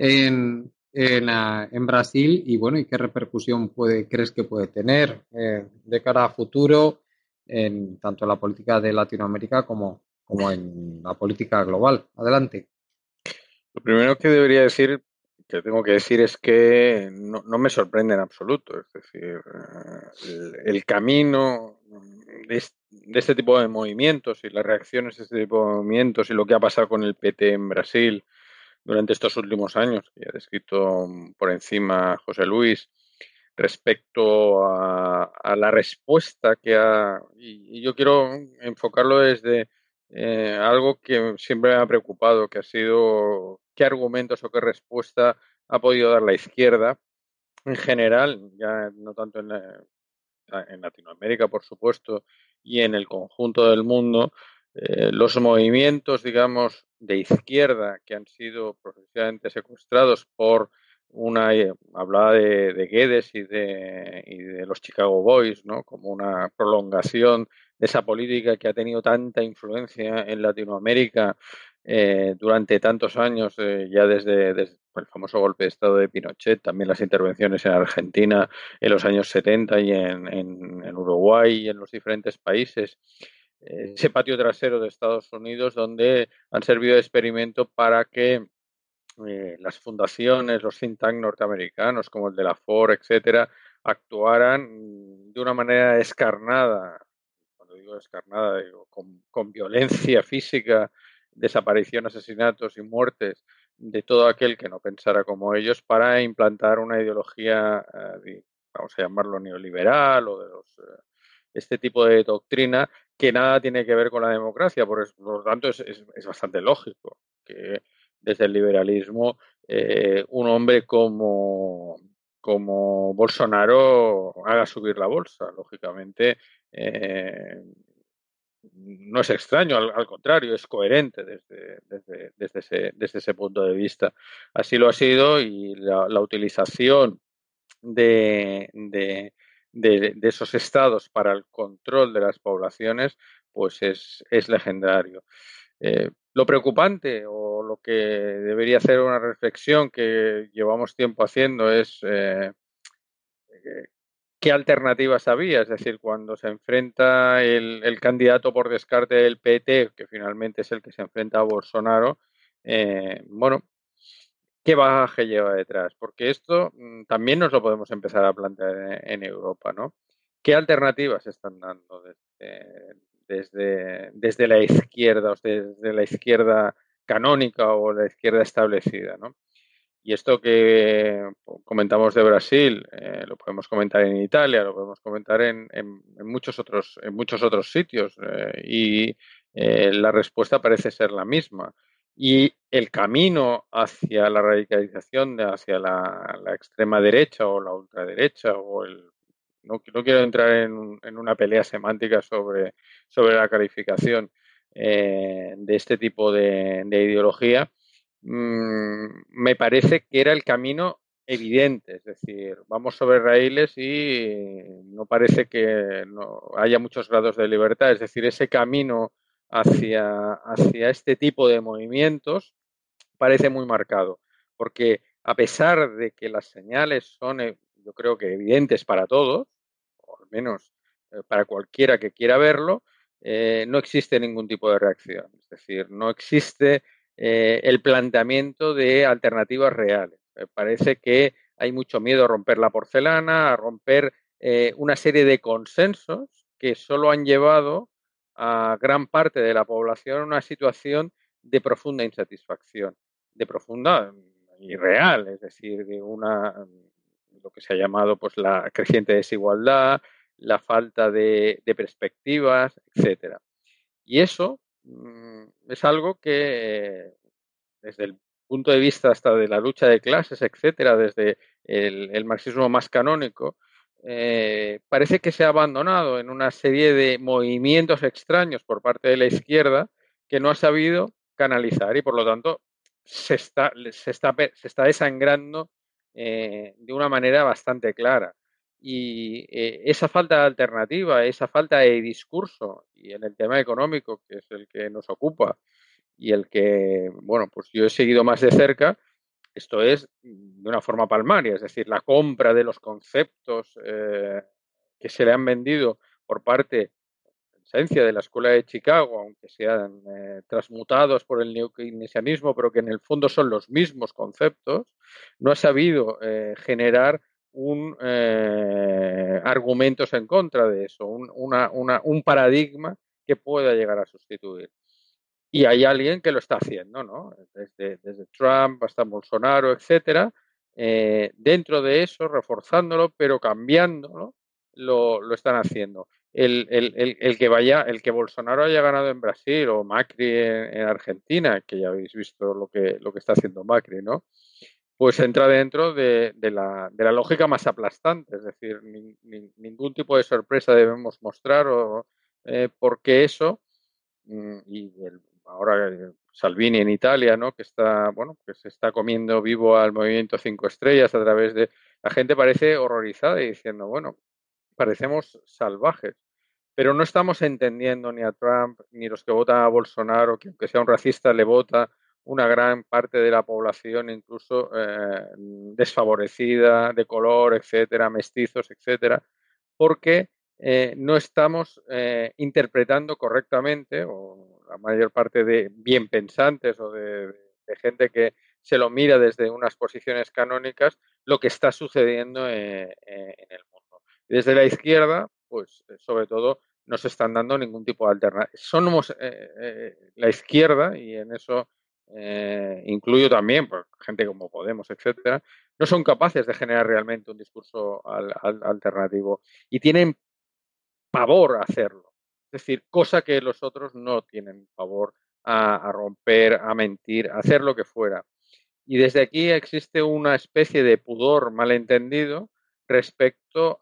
en Brasil? Y bueno, ¿y qué repercusión crees que puede tener de cara a futuro en tanto la política de Latinoamérica como en la política global? Adelante. Lo primero que debería decir, que tengo que decir, es que no me sorprende en absoluto. Es decir, el camino de este tipo de movimientos y las reacciones de este tipo de movimientos y lo que ha pasado con el PT en Brasil durante estos últimos años, que ya ha descrito por encima José Luis, respecto a la respuesta que ha... Y yo quiero enfocarlo desde algo que siempre me ha preocupado, que ha sido qué argumentos o qué respuesta ha podido dar la izquierda en general, ya no tanto en Latinoamérica, por supuesto, y en el conjunto del mundo, los movimientos, digamos, de izquierda que han sido progresivamente secuestrados por hablaba de Guedes y de los Chicago Boys, ¿no? Como una prolongación de esa política que ha tenido tanta influencia en Latinoamérica durante tantos años, ya desde el famoso golpe de Estado de Pinochet, también las intervenciones en Argentina en los años 70 y en Uruguay y en los diferentes países. Ese patio trasero de Estados Unidos donde han servido de experimento para que las fundaciones, los think tank norteamericanos como el de la Ford, etcétera, actuaran de una manera descarnada. Cuando digo descarnada, digo con violencia física, desaparición, asesinatos y muertes de todo aquel que no pensara como ellos para implantar una ideología, vamos a llamarlo neoliberal o de este tipo de doctrina que nada tiene que ver con la democracia. Por lo tanto, es bastante lógico que desde el liberalismo un hombre como Bolsonaro haga subir la bolsa. Lógicamente, no es extraño, al contrario, es coherente desde ese punto de vista. Así lo ha sido y la utilización de esos estados para el control de las poblaciones, pues es legendario. Lo preocupante o lo que debería hacer una reflexión que llevamos tiempo haciendo es qué alternativas había, es decir, cuando se enfrenta el candidato por descarte del PT, que finalmente es el que se enfrenta a Bolsonaro, bueno, ¿qué bagaje lleva detrás? Porque esto también nos lo podemos empezar a plantear en Europa, ¿no? ¿Qué alternativas se están dando desde la izquierda, o desde la izquierda canónica o la izquierda establecida, ¿no? Y esto que comentamos de Brasil, lo podemos comentar en Italia, lo podemos comentar en muchos otros sitios, y la respuesta parece ser la misma. Y el camino hacia la radicalización, hacia la extrema derecha o la ultraderecha, no quiero entrar en una pelea semántica sobre la calificación de este tipo de ideología. Me parece que era el camino evidente, es decir, vamos sobre raíles y no parece que no haya muchos grados de libertad, es decir, ese camino hacia este tipo de movimientos parece muy marcado, porque a pesar de que las señales son, yo creo que evidentes para todos, o al menos para cualquiera que quiera verlo, no existe ningún tipo de reacción. Es decir, no existe el planteamiento de alternativas reales. Parece que hay mucho miedo a romper la porcelana, a romper una serie de consensos que solo han llevado a gran parte de la población a una situación de profunda insatisfacción, de profunda y real, es decir, de lo que se ha llamado pues la creciente desigualdad, la falta de perspectivas, etcétera. Y eso es algo que desde el punto de vista hasta de la lucha de clases, etcétera, desde el marxismo más canónico, parece que se ha abandonado en una serie de movimientos extraños por parte de la izquierda que no ha sabido canalizar y por lo tanto se está desangrando de una manera bastante clara. Y esa falta de alternativa, esa falta de discurso, y en el tema económico, que es el que nos ocupa, y el que, bueno, pues yo he seguido más de cerca, esto es de una forma palmaria, es decir, la compra de los conceptos que se le han vendido por parte esencia de la escuela de Chicago, aunque sean transmutados por el neokeynesianismo, pero que en el fondo son los mismos conceptos, no ha sabido generar argumentos en contra de eso, un paradigma que pueda llegar a sustituir. Y hay alguien que lo está haciendo, ¿no? Desde Trump hasta Bolsonaro, etcétera. Dentro de eso, reforzándolo, pero cambiándolo, lo están haciendo. El que Bolsonaro haya ganado en Brasil o Macri en Argentina, que ya habéis visto lo que está haciendo Macri, ¿no? Pues entra dentro de la lógica más aplastante, es decir, ningún tipo de sorpresa debemos mostrar porque eso y ahora Salvini en Italia, ¿no? Que está, bueno, que se está comiendo vivo al movimiento 5 estrellas a través de la gente parece horrorizada y diciendo, bueno, parecemos salvajes, pero no estamos entendiendo ni a Trump ni los que votan a Bolsonaro, que aunque sea un racista le vota una gran parte de la población, incluso desfavorecida, de color, etcétera, mestizos, etcétera, porque no estamos interpretando correctamente, o la mayor parte de bien pensantes o de gente que se lo mira desde unas posiciones canónicas, lo que está sucediendo en el mundo. Desde la izquierda, pues sobre todo, no se están dando ningún tipo de alternativa. Somos la izquierda, y en eso incluyo también pues, gente como Podemos, etcétera, no son capaces de generar realmente un discurso alternativo y tienen pavor a hacerlo. Es decir, cosa que los otros no tienen favor a romper, a mentir, a hacer lo que fuera. Y desde aquí existe una especie de pudor malentendido respecto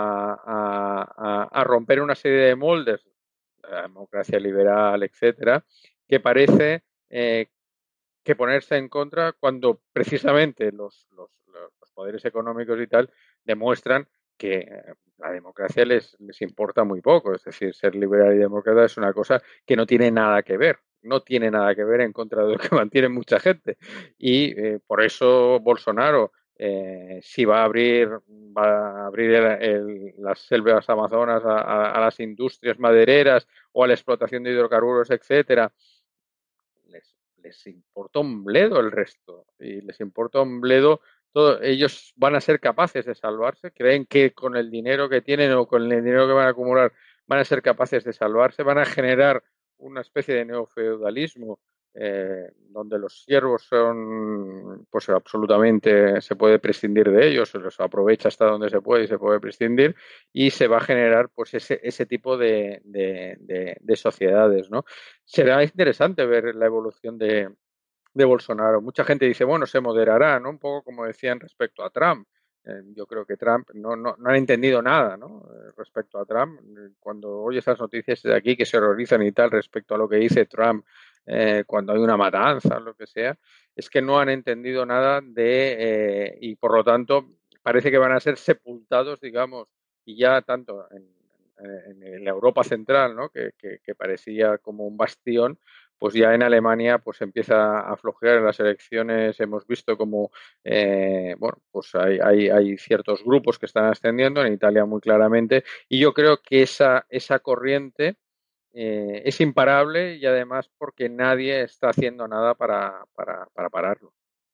a romper una serie de moldes, la democracia liberal, etcétera, que parece que ponerse en contra cuando precisamente los poderes económicos y tal demuestran que la democracia les importa muy poco. Es decir, ser liberal y demócrata es una cosa que no tiene nada que ver. No tiene nada que ver en contra de lo que mantiene mucha gente. Y por eso Bolsonaro, si va a abrir las selvas amazonas a las industrias madereras o a la explotación de hidrocarburos, etcétera, les importa un bledo el resto y les importa un bledo todo. Ellos van a ser capaces de salvarse, creen que con el dinero que tienen o con el dinero que van a acumular van a ser capaces de salvarse, van a generar una especie de neofeudalismo donde los siervos son, pues absolutamente se puede prescindir de ellos, se los aprovecha hasta donde se puede y se puede prescindir, y se va a generar pues ese tipo de sociedades, ¿no? Será interesante ver la evolución de Bolsonaro. Mucha gente dice, bueno, se moderará, ¿no? Un poco como decían respecto a Trump. Yo creo que Trump no ha entendido nada, ¿no? Respecto a Trump. Cuando oye esas noticias de aquí que se horrorizan y tal respecto a lo que dice Trump cuando hay una matanza o lo que sea, es que no han entendido nada y por lo tanto parece que van a ser sepultados, digamos, y ya tanto en la Europa central, ¿no? Que parecía como un bastión, pues ya en Alemania pues empieza a flojear en las elecciones. Hemos visto como bueno, pues hay ciertos grupos que están ascendiendo, en Italia muy claramente, y yo creo que esa corriente es imparable, y además porque nadie está haciendo nada para pararlo.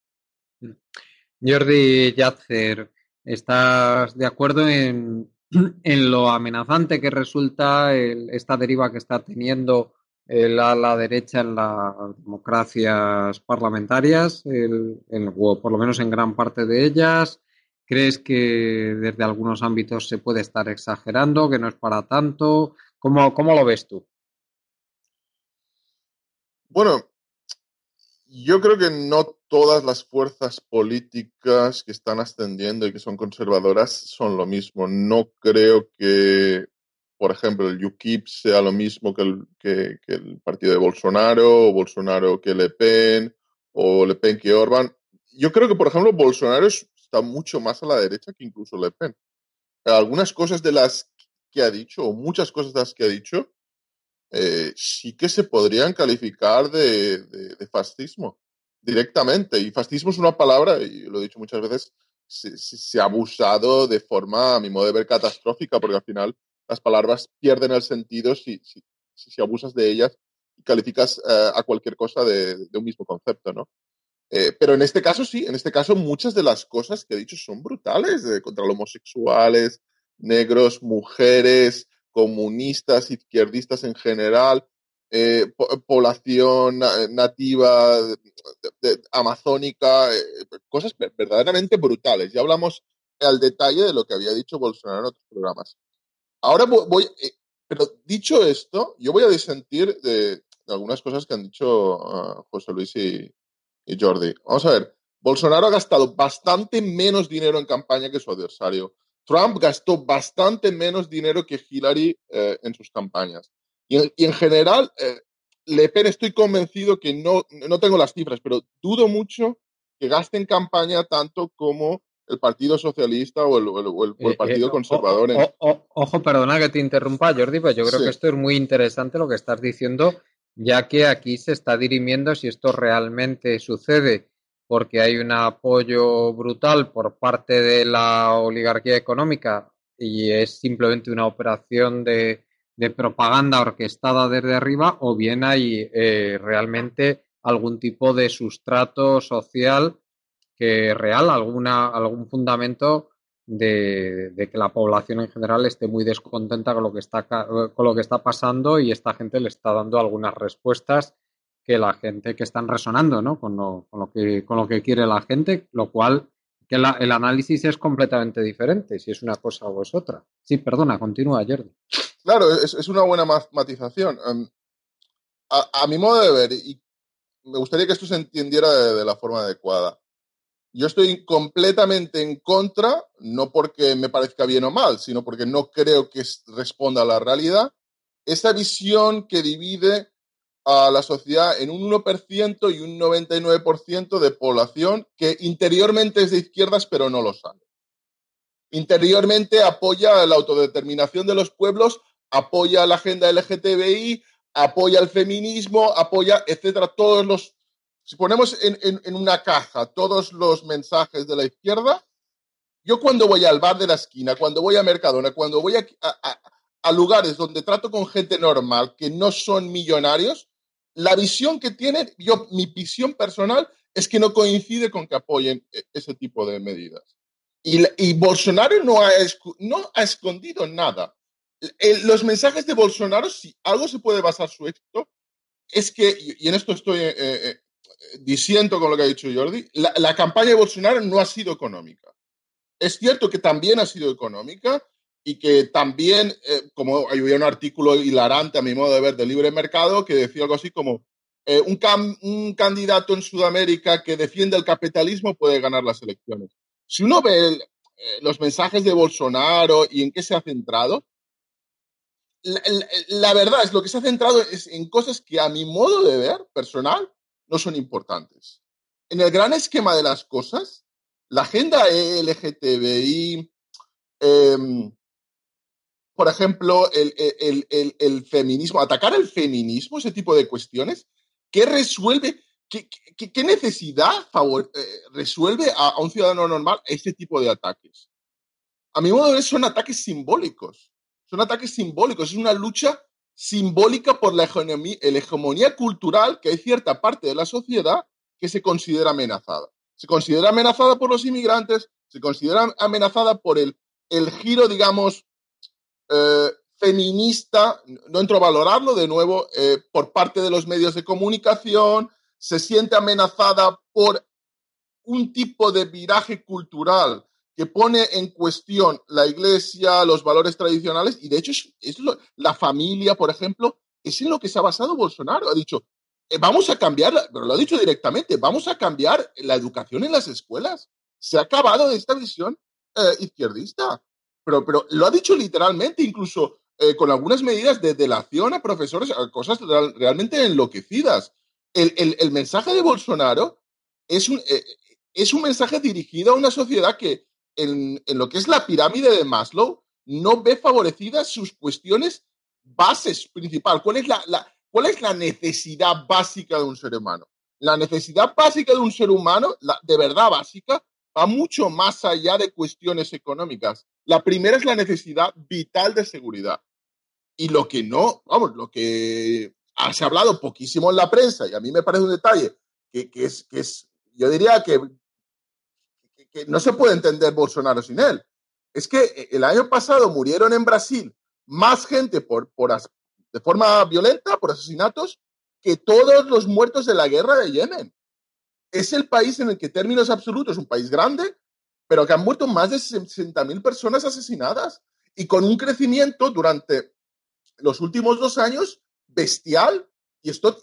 Jordi Yatzer, ¿estás de acuerdo en lo amenazante que resulta esta deriva que está teniendo la derecha en las democracias parlamentarias, o por lo menos en gran parte de ellas? ¿Crees que desde algunos ámbitos se puede estar exagerando, que no es para tanto? ¿Cómo lo ves tú? Bueno, yo creo que no todas las fuerzas políticas que están ascendiendo y que son conservadoras son lo mismo. No creo que, por ejemplo, el UKIP sea lo mismo que el partido de Bolsonaro, o Bolsonaro que Le Pen, o Le Pen que Orbán. Yo creo que, por ejemplo, Bolsonaro está mucho más a la derecha que incluso Le Pen. Algunas cosas de las que ha dicho, o muchas cosas de las que ha dicho, sí que se podrían calificar de fascismo directamente. Y fascismo es una palabra, y lo he dicho muchas veces, se ha abusado de forma, a mi modo de ver, catastrófica, porque al final las palabras pierden el sentido si abusas de ellas y calificas a cualquier cosa de un mismo concepto, ¿no? Pero en este caso sí, en este caso muchas de las cosas que he dicho son brutales, contra los homosexuales, negros, mujeres, comunistas, izquierdistas en general, población nativa amazónica, cosas verdaderamente brutales. Ya hablamos al detalle de lo que había dicho Bolsonaro en otros programas. Ahora pero dicho esto, yo voy a disentir de algunas cosas que han dicho José Luis y Jordi. Vamos a ver, Bolsonaro ha gastado bastante menos dinero en campaña que su adversario. Trump gastó bastante menos dinero que Hillary en sus campañas. Y en general, Le Pen estoy convencido que no tengo las cifras, pero dudo mucho que gaste en campaña tanto como el Partido Socialista o el Partido Conservador. Ojo, perdona que te interrumpa, Jordi, pero yo creo que Sí. esto es muy interesante lo que estás diciendo, ya que aquí se está dirimiendo si esto realmente sucede porque hay un apoyo brutal por parte de la oligarquía económica y es simplemente una operación de propaganda orquestada desde arriba, o bien hay realmente algún tipo de sustrato social que real, algún fundamento de que la población en general esté muy descontenta con lo que está pasando, y esta gente le está dando algunas respuestas que la gente que están resonando, ¿no? Con lo que quiere la gente, lo cual Que el análisis es completamente diferente, si es una cosa o es otra. Sí, perdona, continúa, Jordi. Claro, es una buena matización. A mi modo de ver, y me gustaría que esto se entendiera de la forma adecuada. Yo estoy completamente en contra, no porque me parezca bien o mal, sino porque no creo que responda a la realidad, esa visión que divide a la sociedad en un 1% y un 99% de población que interiormente es de izquierdas pero no lo sabe. Interiormente apoya la autodeterminación de los pueblos, apoya la agenda LGTBI, apoya el feminismo, apoya, etcétera, todos los... Si ponemos en una caja todos los mensajes de la izquierda, yo cuando voy al bar de la esquina, cuando voy a Mercadona, cuando voy a lugares donde trato con gente normal que no son millonarios, la visión que tienen, mi visión personal es que no coincide con que apoyen ese tipo de medidas. Y Bolsonaro no ha escondido nada. Los mensajes de Bolsonaro, si algo se puede basar su éxito, es que, y en esto estoy disiento con lo que ha dicho Jordi, la campaña de Bolsonaro no ha sido económica. Es cierto que también ha sido económica y que también, como había un artículo hilarante a mi modo de ver de Libre Mercado que decía algo así como un candidato en Sudamérica que defiende el capitalismo puede ganar las elecciones. Si uno ve los mensajes de Bolsonaro y en qué se ha centrado, la verdad es lo que se ha centrado es en cosas que a mi modo de ver personal no son importantes. En el gran esquema de las cosas, la agenda LGTBI, por ejemplo, el feminismo, atacar el feminismo, ese tipo de cuestiones, ¿qué resuelve? ¿Qué necesidad resuelve a un ciudadano normal este tipo de ataques? A mi modo de ver, son ataques simbólicos. Son ataques simbólicos. Es una lucha simbólica por la hegemonía cultural que hay cierta parte de la sociedad que se considera amenazada. Se considera amenazada por los inmigrantes, se considera amenazada por el giro, digamos, feminista, no entro a valorarlo de nuevo, por parte de los medios de comunicación, se siente amenazada por un tipo de viraje cultural que pone en cuestión la iglesia, los valores tradicionales, y de hecho la familia, por ejemplo, es en lo que se ha basado Bolsonaro. Ha dicho, vamos a cambiar, pero lo ha dicho directamente, vamos a cambiar la educación en las escuelas. Se ha acabado de esta visión izquierdista. Pero lo ha dicho literalmente, incluso con algunas medidas de delación a profesores, a cosas realmente enloquecidas. El mensaje de Bolsonaro es un mensaje dirigido a una sociedad que en lo que es la pirámide de Maslow no ve favorecidas sus cuestiones bases principal. ¿Cuál es la necesidad básica de un ser humano? La necesidad básica de un ser humano, de verdad básica, va mucho más allá de cuestiones económicas. La primera es la necesidad vital de seguridad. Y lo que no, vamos, lo que se ha hablado poquísimo en la prensa, y a mí me parece un detalle que es yo diría que no se puede entender Bolsonaro sin él. Es que el año pasado murieron en Brasil más gente de forma violenta, por asesinatos, que todos los muertos de la guerra de Yemen. Es el país en el que, en términos absolutos, es un país grande, pero que han muerto más de 60.000 personas asesinadas y con un crecimiento durante los últimos 2 años bestial. Y esto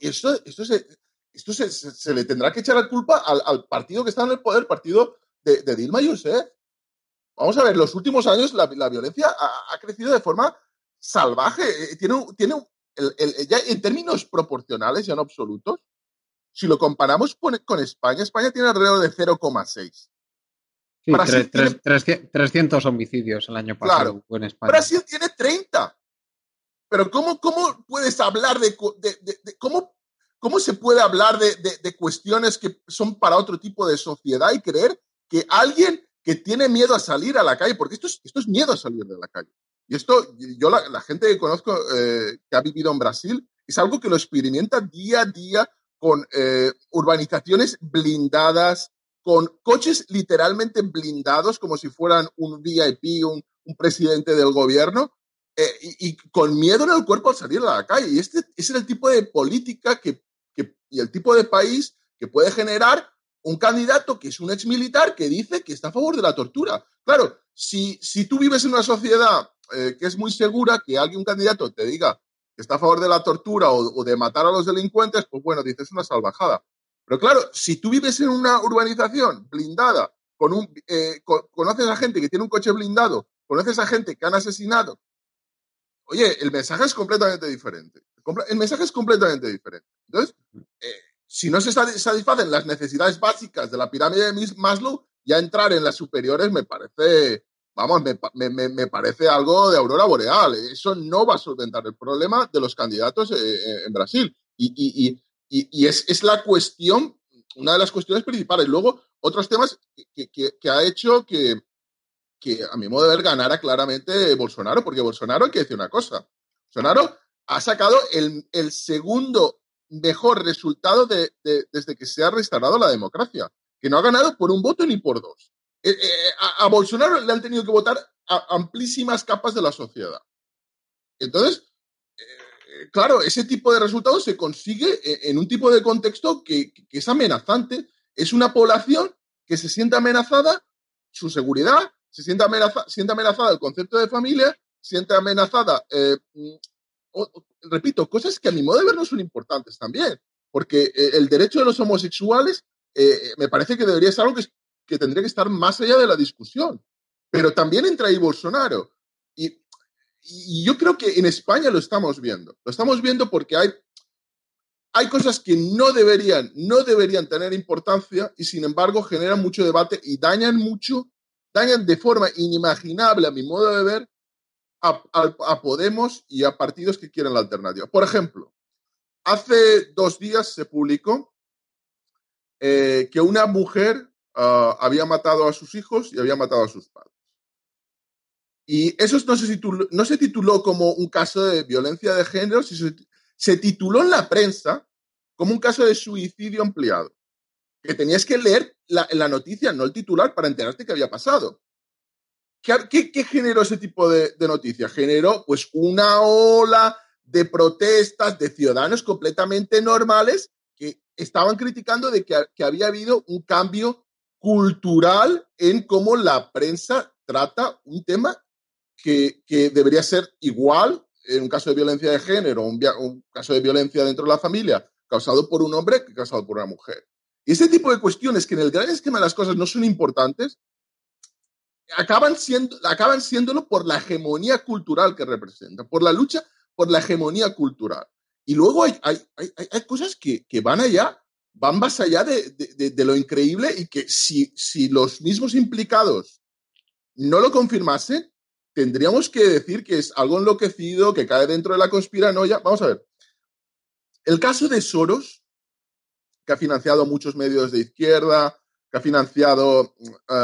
se le tendrá que echar la culpa al partido que está en el poder, el partido de Dilma Rousseff. Vamos a ver, los últimos años la violencia ha crecido de forma salvaje. Ya en términos proporcionales, ya no absolutos, si lo comparamos con España, España tiene alrededor de 0,6. Sí, Brasil 300 homicidios el año pasado, claro, en España. Brasil tiene 30. Pero ¿cómo puedes hablar cómo se puede hablar de cuestiones que son para otro tipo de sociedad y creer que alguien que tiene miedo a salir a la calle, porque esto es miedo a salir de la calle. Y esto, yo la gente que conozco que ha vivido en Brasil, es algo que lo experimenta día a día con urbanizaciones blindadas, con coches literalmente blindados, como si fueran un VIP, un presidente del gobierno, y con miedo en el cuerpo al salir a la calle. Y ese es el tipo de política y el tipo de país que puede generar un candidato que es un exmilitar que dice que está a favor de la tortura. Claro, si tú vives en una sociedad que es muy segura, que un candidato te diga que está a favor de la tortura o de matar a los delincuentes, pues bueno, dices una salvajada. Pero claro, si tú vives en una urbanización blindada, conoces a gente que tiene un coche blindado, conoces a gente que han asesinado, oye, el mensaje es completamente diferente. El mensaje es completamente diferente. Entonces, si no se satisfacen las necesidades básicas de la pirámide de Maslow, ya entrar en las superiores me parece, me parece algo de aurora boreal. Eso no va a solventar el problema de los candidatos en Brasil. Y es la cuestión, una de las cuestiones principales. Luego, otros temas que ha hecho que a mi modo de ver ganara claramente Bolsonaro, porque Bolsonaro, hay que decir una cosa, Bolsonaro ha sacado el segundo mejor resultado desde que se ha restaurado la democracia, que no ha ganado por un voto ni por dos. A Bolsonaro le han tenido que votar a amplísimas capas de la sociedad. Entonces, claro, ese tipo de resultados se consigue en un tipo de contexto que es amenazante. Es una población que se siente amenazada, su seguridad, se siente amenazada el concepto de familia, siente amenazada, repito, cosas que a mi modo de ver no son importantes también, porque el derecho de los homosexuales me parece que debería ser algo que tendría que estar más allá de la discusión. Pero también entra ahí Bolsonaro. Y yo creo que en España lo estamos viendo. Lo estamos viendo porque hay cosas que no deberían tener importancia y, sin embargo, generan mucho debate y dañan de forma inimaginable, a mi modo de ver, a Podemos y a partidos que quieren la alternativa. Por ejemplo, hace 2 días se publicó que una mujer había matado a sus hijos y había matado a sus padres. Y eso no se tituló como un caso de violencia de género, se tituló en la prensa como un caso de suicidio ampliado. Que tenías que leer la noticia, no el titular, para enterarte qué había pasado. ¿Qué generó ese tipo de noticia? Generó pues una ola de protestas de ciudadanos completamente normales que estaban criticando de que había habido un cambio cultural en cómo la prensa trata un tema que debería ser igual en un caso de violencia de género, un caso de violencia dentro de la familia causado por un hombre que causado por una mujer. Y ese tipo de cuestiones que en el gran esquema de las cosas no son importantes, acaban siéndolo por la hegemonía cultural que representa, por la lucha por la hegemonía cultural. Y luego hay cosas que van más allá de lo increíble y que si los mismos implicados no lo confirmasen, tendríamos que decir que es algo enloquecido, que cae dentro de la conspiranoia. Vamos a ver. El caso de Soros, que ha financiado muchos medios de izquierda, que ha financiado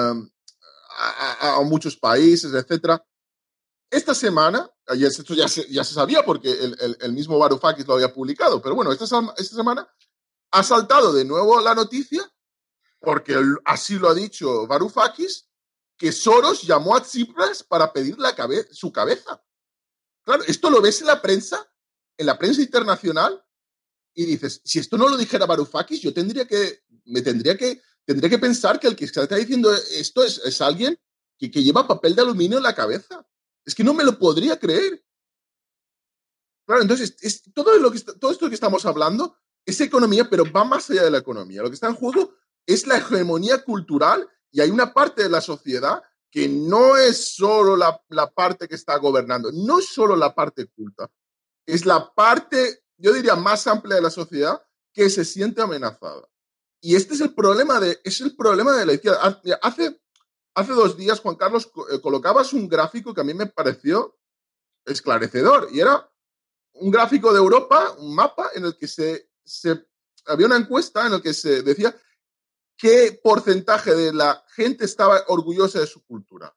a muchos países, etc. Esta semana, y esto ya se sabía porque el mismo Varoufakis lo había publicado, pero bueno, esta semana ha saltado de nuevo la noticia, porque así lo ha dicho Varoufakis, que Soros llamó a Tsipras para pedir su cabeza. Claro, esto lo ves en la prensa internacional, y dices, si esto no lo dijera Varoufakis, yo tendría que pensar que el que está diciendo esto es alguien que lleva papel de aluminio en la cabeza. Es que no me lo podría creer. Claro, entonces, todo esto que estamos hablando es economía, pero va más allá de la economía. Lo que está en juego es la hegemonía cultural, y hay una parte de la sociedad que no es solo la parte que está gobernando, no es solo la parte culta, es la parte, yo diría, más amplia de la sociedad que se siente amenazada. Y este es el problema de la izquierda. Hace 2 días, Juan Carlos, colocabas un gráfico que a mí me pareció esclarecedor, y era un gráfico de Europa, un mapa en el que había una encuesta en el que se decía qué porcentaje de la gente estaba orgullosa de su cultura.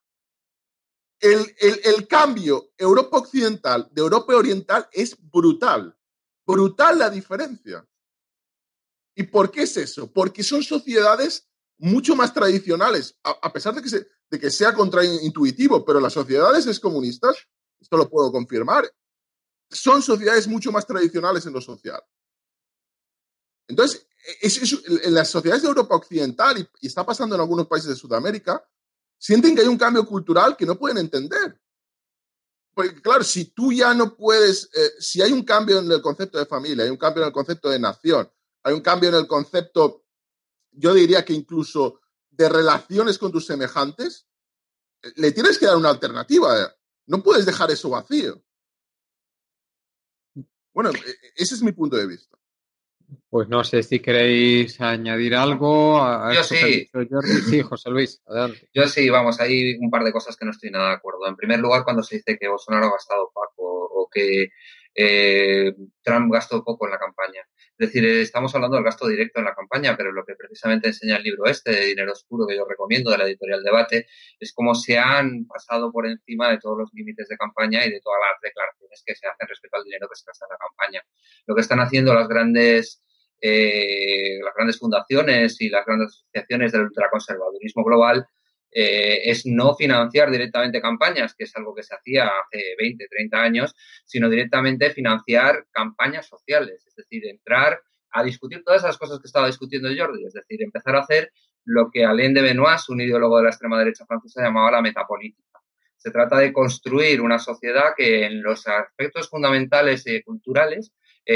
El cambio Europa occidental de Europa oriental es brutal. Brutal la diferencia. ¿Y por qué es eso? Porque son sociedades mucho más tradicionales, a pesar de que sea contraintuitivo, pero las sociedades excomunistas, esto lo puedo confirmar, son sociedades mucho más tradicionales en lo social. Entonces, en las sociedades de Europa Occidental, y está pasando en algunos países de Sudamérica, sienten que hay un cambio cultural que no pueden entender. Porque, claro, si tú ya no puedes, si hay un cambio en el concepto de familia, hay un cambio en el concepto de nación, hay un cambio en el concepto, yo diría que incluso de relaciones con tus semejantes, le tienes que dar una alternativa. No puedes dejar eso vacío. Bueno, ese es mi punto de vista. Pues no sé si queréis añadir algo a Yo esto que ha sí. dicho Jordi. Sí, José Luis, adelante. Yo sí, vamos, hay un par de cosas que no estoy nada de acuerdo. En primer lugar, cuando se dice que Bolsonaro ha gastado poco o que Trump gastó poco en la campaña. Es decir, estamos hablando del gasto directo en la campaña, pero lo que precisamente enseña el libro este de Dinero Oscuro, que yo recomiendo, de la editorial Debate, es cómo se han pasado por encima de todos los límites de campaña y de todas las declaraciones que se hacen respecto al dinero que se gasta en la campaña. Lo que están haciendo las grandes fundaciones y las grandes asociaciones del ultraconservadurismo global es no financiar directamente campañas, que es algo que se hacía hace 20, 30 años, sino directamente financiar campañas sociales, es decir, entrar a discutir todas esas cosas que estaba discutiendo Jordi, es decir, empezar a hacer lo que Alain de Benoist, un ideólogo de la extrema derecha francesa, llamaba la metapolítica. Se trata de construir una sociedad que en los aspectos fundamentales y culturales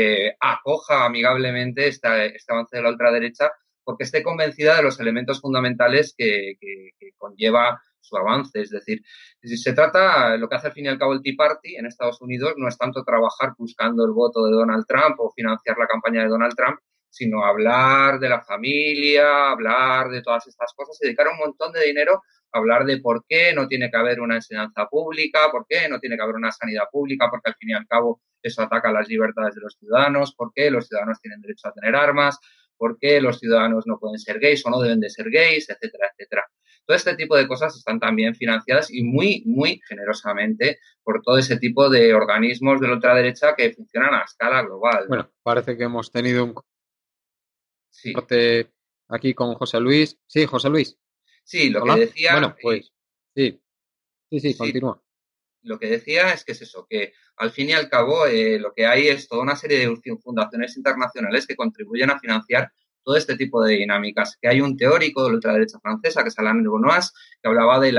acoja amigablemente este avance de la ultraderecha porque esté convencida de los elementos fundamentales que conlleva su avance. Es decir, si se trata, lo que hace al fin y al cabo el Tea Party en Estados Unidos no es tanto trabajar buscando el voto de Donald Trump o financiar la campaña de Donald Trump, sino hablar de la familia, hablar de todas estas cosas y dedicar un montón de dinero a hablar de por qué no tiene que haber una enseñanza pública, por qué no tiene que haber una sanidad pública, porque al fin y al cabo eso ataca las libertades de los ciudadanos, por qué los ciudadanos tienen derecho a tener armas, por qué los ciudadanos no pueden ser gays o no deben de ser gays, etcétera, etcétera. Todo este tipo de cosas están también financiadas y muy, muy generosamente por todo ese tipo de organismos de la ultraderecha que funcionan a escala global, ¿no? Bueno, parece que hemos tenido un sí. corte aquí con José Luis. Sí, José Luis. Sí, lo Hola. que decía... Bueno, pues sí, continúa. Lo que decía es que es eso, que al fin y al cabo lo que hay es toda una serie de fundaciones internacionales que contribuyen a financiar todo este tipo de dinámicas. Que hay un teórico de la ultraderecha francesa, que es Alain de Benoist, que hablaba que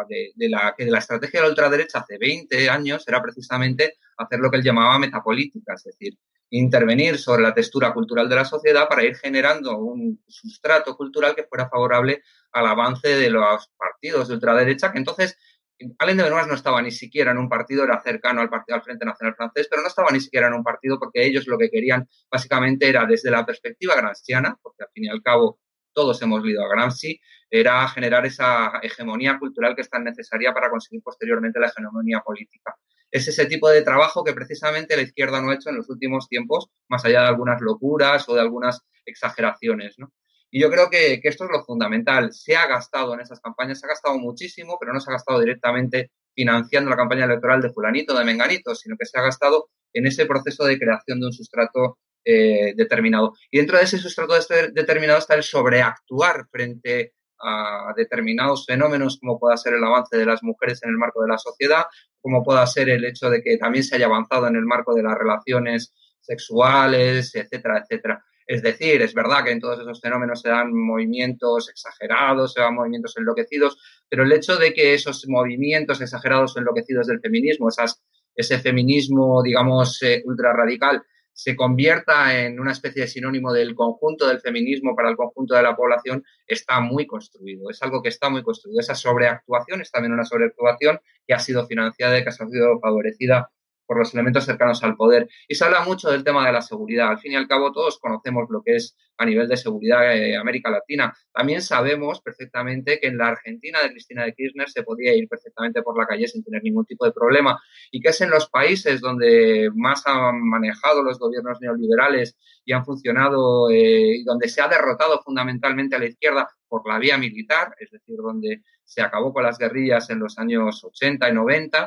la estrategia de la ultraderecha hace 20 años era precisamente hacer lo que él llamaba metapolítica, es decir, intervenir sobre la textura cultural de la sociedad para ir generando un sustrato cultural que fuera favorable al avance de los partidos de ultraderecha, que entonces Alain de Benoist no estaba ni siquiera en un partido, era cercano al Frente Nacional Francés, pero no estaba ni siquiera en un partido porque ellos lo que querían básicamente era desde la perspectiva gramsciana, porque al fin y al cabo todos hemos leído a Gramsci, era generar esa hegemonía cultural que es tan necesaria para conseguir posteriormente la hegemonía política. Es ese tipo de trabajo que precisamente la izquierda no ha hecho en los últimos tiempos, más allá de algunas locuras o de algunas exageraciones, ¿no? Y yo creo que esto es lo fundamental. Se ha gastado en esas campañas, se ha gastado muchísimo, pero no se ha gastado directamente financiando la campaña electoral de fulanito, de menganito, sino que se ha gastado en ese proceso de creación de un sustrato determinado. Y dentro de ese sustrato determinado está el sobreactuar frente a determinados fenómenos, como pueda ser el avance de las mujeres en el marco de la sociedad, como pueda ser el hecho de que también se haya avanzado en el marco de las relaciones sexuales, etcétera, etcétera. Es decir, es verdad que en todos esos fenómenos se dan movimientos exagerados, se dan movimientos enloquecidos, pero el hecho de que esos movimientos exagerados o enloquecidos del feminismo, ese feminismo, digamos, ultra radical, se convierta en una especie de sinónimo del conjunto del feminismo para el conjunto de la población, está muy construido. Es algo que está muy construido. Esa sobreactuación es también una sobreactuación que ha sido financiada y que ha sido favorecida por los elementos cercanos al poder. Y se habla mucho del tema de la seguridad. Al fin y al cabo, todos conocemos lo que es a nivel de seguridad América Latina. También sabemos perfectamente que en la Argentina de Cristina de Kirchner se podía ir perfectamente por la calle sin tener ningún tipo de problema. Y que es en los países donde más han manejado los gobiernos neoliberales y han funcionado, y donde se ha derrotado fundamentalmente a la izquierda por la vía militar, es decir, donde se acabó con las guerrillas en los años 80 y 90,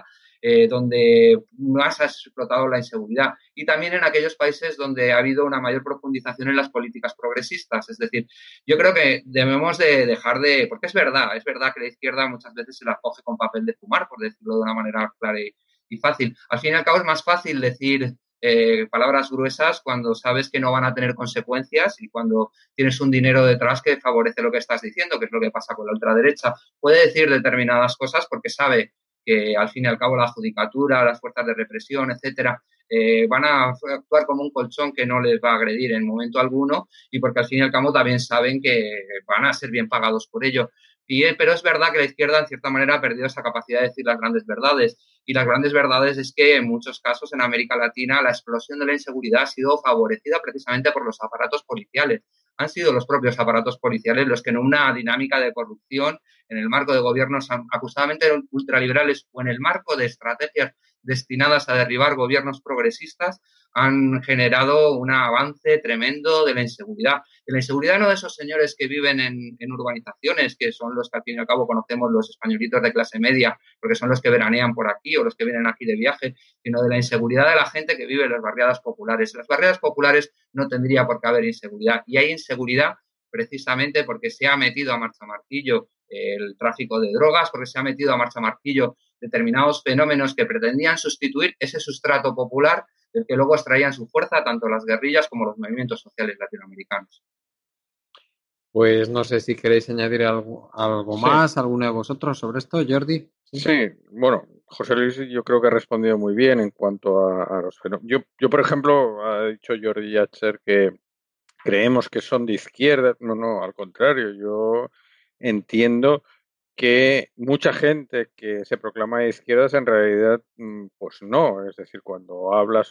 donde más ha explotado la inseguridad, y también en aquellos países donde ha habido una mayor profundización en las políticas progresistas. Es decir, yo creo que debemos de dejar de... Porque es verdad que la izquierda muchas veces se la coge con papel de fumar, por decirlo de una manera clara y fácil. Al fin y al cabo es más fácil decir palabras gruesas cuando sabes que no van a tener consecuencias y cuando tienes un dinero detrás que favorece lo que estás diciendo, que es lo que pasa con la ultraderecha. Puede decir determinadas cosas porque sabe que al fin y al cabo la judicatura, las fuerzas de represión, etcétera, van a actuar como un colchón que no les va a agredir en momento alguno y porque al fin y al cabo también saben que van a ser bien pagados por ello. Pero es verdad que la izquierda en cierta manera ha perdido esa capacidad de decir las grandes verdades. Y las grandes verdades es que en muchos casos en América Latina la explosión de la inseguridad ha sido favorecida precisamente por los aparatos policiales. Han sido los propios aparatos policiales los que en una dinámica de corrupción, en el marco de gobiernos acusadamente ultraliberales o en el marco de estrategias destinadas a derribar gobiernos progresistas, han generado un avance tremendo de la inseguridad. De la inseguridad no de esos señores que viven en urbanizaciones, que son los que al fin y al cabo conocemos los españolitos de clase media, porque son los que veranean por aquí o los que vienen aquí de viaje, sino de la inseguridad de la gente que vive en las barriadas populares. En las barriadas populares no tendría por qué haber inseguridad. Y hay inseguridad precisamente porque se ha metido a marcha martillo el tráfico de drogas, porque se ha metido a marcha martillo determinados fenómenos que pretendían sustituir ese sustrato popular del que luego extraían su fuerza tanto las guerrillas como los movimientos sociales latinoamericanos. Pues no sé si queréis añadir algo Sí. más, alguno de vosotros sobre esto, Jordi. Sí, bueno, José Luis yo creo que ha respondido muy bien en cuanto a los fenómenos. Yo, por ejemplo, ha dicho Jordi Yatcher que creemos que son de izquierda. No, al contrario, yo entiendo que mucha gente que se proclama de izquierdas en realidad pues no. Es decir, cuando hablas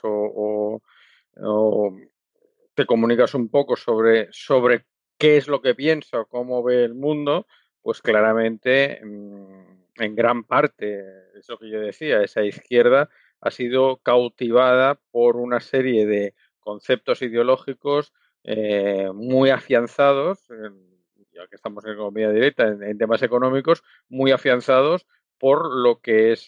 o te comunicas un poco sobre qué es lo que piensa o cómo ve el mundo, pues claramente en gran parte, es lo que yo decía, esa izquierda ha sido cautivada por una serie de conceptos ideológicos muy afianzados, ya que estamos en economía directa, en temas económicos, muy afianzados por lo que es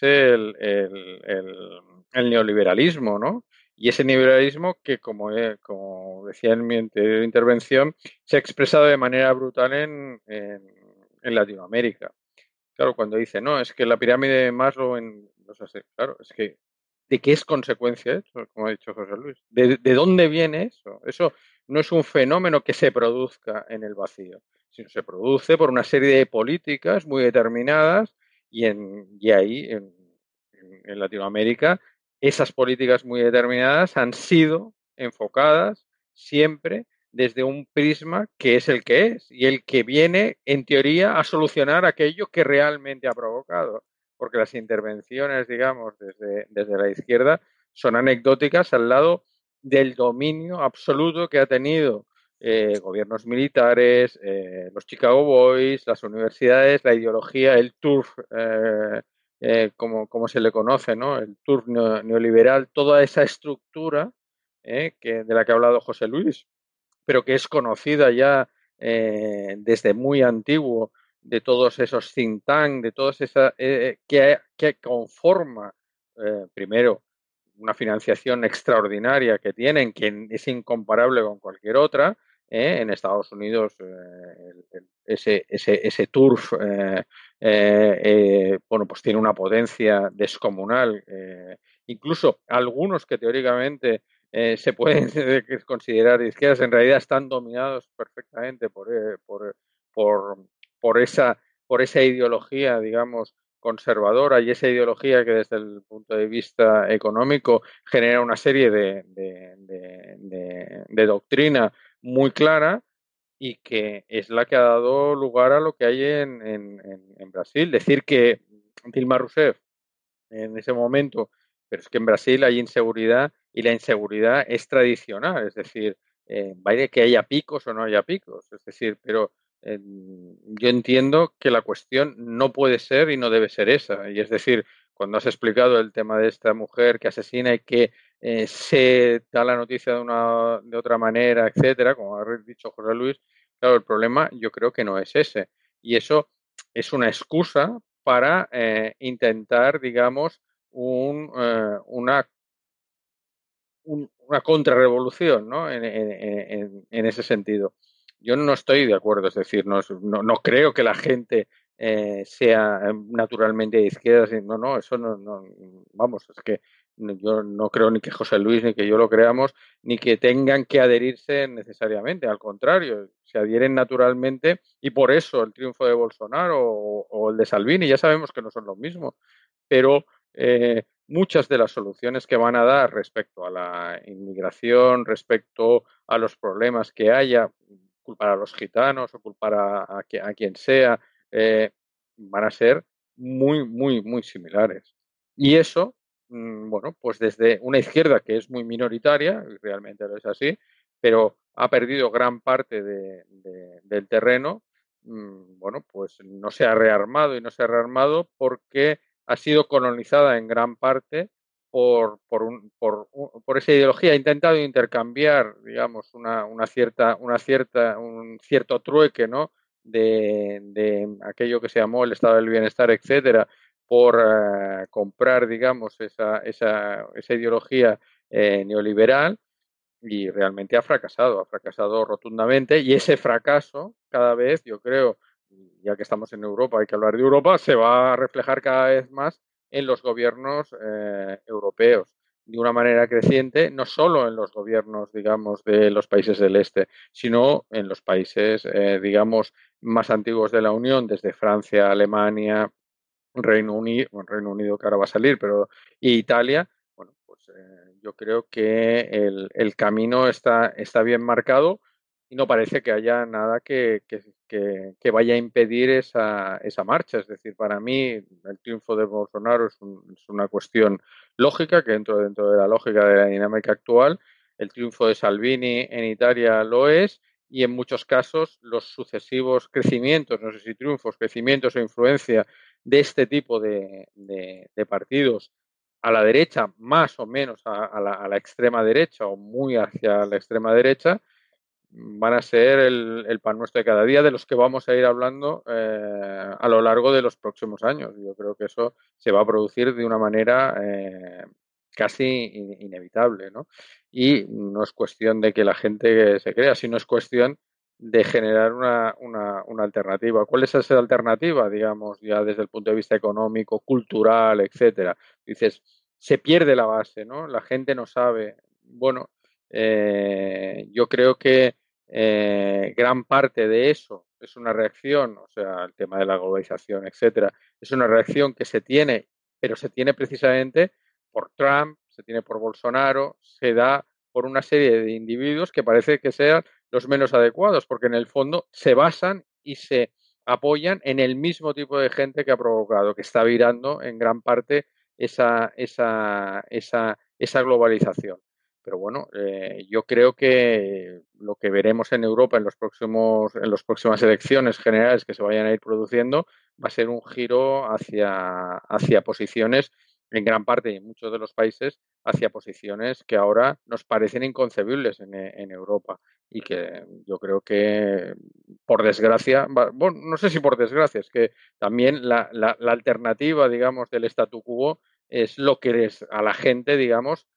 el neoliberalismo, ¿no? Y ese neoliberalismo que, como decía en mi anterior intervención, se ha expresado de manera brutal en Latinoamérica. Claro, cuando dice, no, es que la pirámide de Maslow, no sé, claro, es que, ¿de qué es consecuencia eso? Como ha dicho José Luis. ¿De dónde viene eso? Eso no es un fenómeno que se produzca en el vacío, sino se produce por una serie de políticas muy determinadas y ahí, en Latinoamérica, esas políticas muy determinadas han sido enfocadas siempre desde un prisma que es el que es y el que viene, en teoría, a solucionar aquello que realmente ha provocado. Porque las intervenciones, digamos, desde la izquierda son anecdóticas al lado del dominio absoluto que ha tenido gobiernos militares, los Chicago Boys, las universidades, la ideología, el turf, como se le conoce, ¿no? El turf neoliberal, toda esa estructura de la que ha hablado José Luis, pero que es conocida ya desde muy antiguo, de todos esos think tank, de todos esa que conforma primero una financiación extraordinaria que tienen, que es incomparable con cualquier otra. En Estados Unidos ese turf bueno, pues tiene una potencia descomunal. Incluso algunos que teóricamente se pueden considerar de izquierdas, en realidad están dominados perfectamente por, por esa ideología, digamos, conservadora y esa ideología que desde el punto de vista económico genera una serie de doctrina muy clara y que es la que ha dado lugar a lo que hay en Brasil. Decir que Dilma Rousseff en ese momento, pero es que en Brasil hay inseguridad y la inseguridad es tradicional, es decir, vaya que haya picos o no haya picos, es decir, pero yo entiendo que la cuestión no puede ser y no debe ser esa, y es decir, cuando has explicado el tema de esta mujer que asesina y que se da la noticia de otra manera, etcétera, como ha dicho José Luis, claro, el problema yo creo que no es ese, y eso es una excusa para intentar, digamos, una contrarrevolución, ¿no? En ese sentido. Yo no estoy de acuerdo, es decir, no creo que la gente sea naturalmente de izquierdas, no, eso no, vamos, es que yo no creo ni que José Luis ni que yo lo creamos, ni que tengan que adherirse necesariamente. Al contrario, se adhieren naturalmente y por eso el triunfo de Bolsonaro o el de Salvini, ya sabemos que no son lo mismo, pero muchas de las soluciones que van a dar respecto a la inmigración, respecto a los problemas que haya, culpar a los gitanos o culpar a quien sea, van a ser muy, muy, muy similares. Y eso, bueno, pues desde una izquierda que es muy minoritaria, y realmente lo es así, pero ha perdido gran parte del terreno, bueno, pues no se ha rearmado y no se ha rearmado porque ha sido colonizada en gran parte por esa ideología. Ha intentado intercambiar, digamos, un cierto trueque, ¿no? De aquello que se llamó el estado del bienestar, etcétera, por comprar, digamos, esa ideología neoliberal, y realmente ha fracasado rotundamente, y ese fracaso cada vez, yo creo, ya que estamos en Europa, hay que hablar de Europa, se va a reflejar cada vez más en los gobiernos europeos de una manera creciente, no solo en los gobiernos, digamos, de los países del este, sino en los países, digamos, más antiguos de la Unión, desde Francia, Alemania, Reino Unido que ahora va a salir, pero y Italia, bueno, pues yo creo que el camino está bien marcado y no parece que haya nada que vaya a impedir esa marcha. Es decir, para mí el triunfo de Bolsonaro es una cuestión lógica, que dentro de la lógica de la dinámica actual. El triunfo de Salvini en Italia lo es, y en muchos casos los sucesivos crecimientos, no sé si triunfos, crecimientos o influencia de este tipo de partidos a la derecha, más o menos a la extrema derecha o muy hacia la extrema derecha, van a ser el pan nuestro de cada día, de los que vamos a ir hablando a lo largo de los próximos años. Yo creo que eso se va a producir de una manera casi inevitable, ¿no? Y no es cuestión de que la gente se crea, sino es cuestión de generar una alternativa. ¿Cuál es esa alternativa, digamos, ya desde el punto de vista económico, cultural, etcétera? Dices, se pierde la base, ¿no? La gente no sabe. Bueno, yo creo que gran parte de eso es una reacción, o sea, el tema de la globalización, etcétera, es una reacción que se tiene, pero se tiene precisamente por Trump, se tiene por Bolsonaro, se da por una serie de individuos que parece que sean los menos adecuados, porque en el fondo se basan y se apoyan en el mismo tipo de gente que ha provocado, que está virando en gran parte esa globalización. Pero bueno, yo creo que lo que veremos en Europa en las próximas elecciones generales que se vayan a ir produciendo va a ser un giro hacia posiciones, en gran parte y en muchos de los países, hacia posiciones que ahora nos parecen inconcebibles en Europa, y que yo creo que, por desgracia, bueno, no sé si por desgracia, es que también la alternativa, digamos, del statu quo es lo que a la gente, digamos,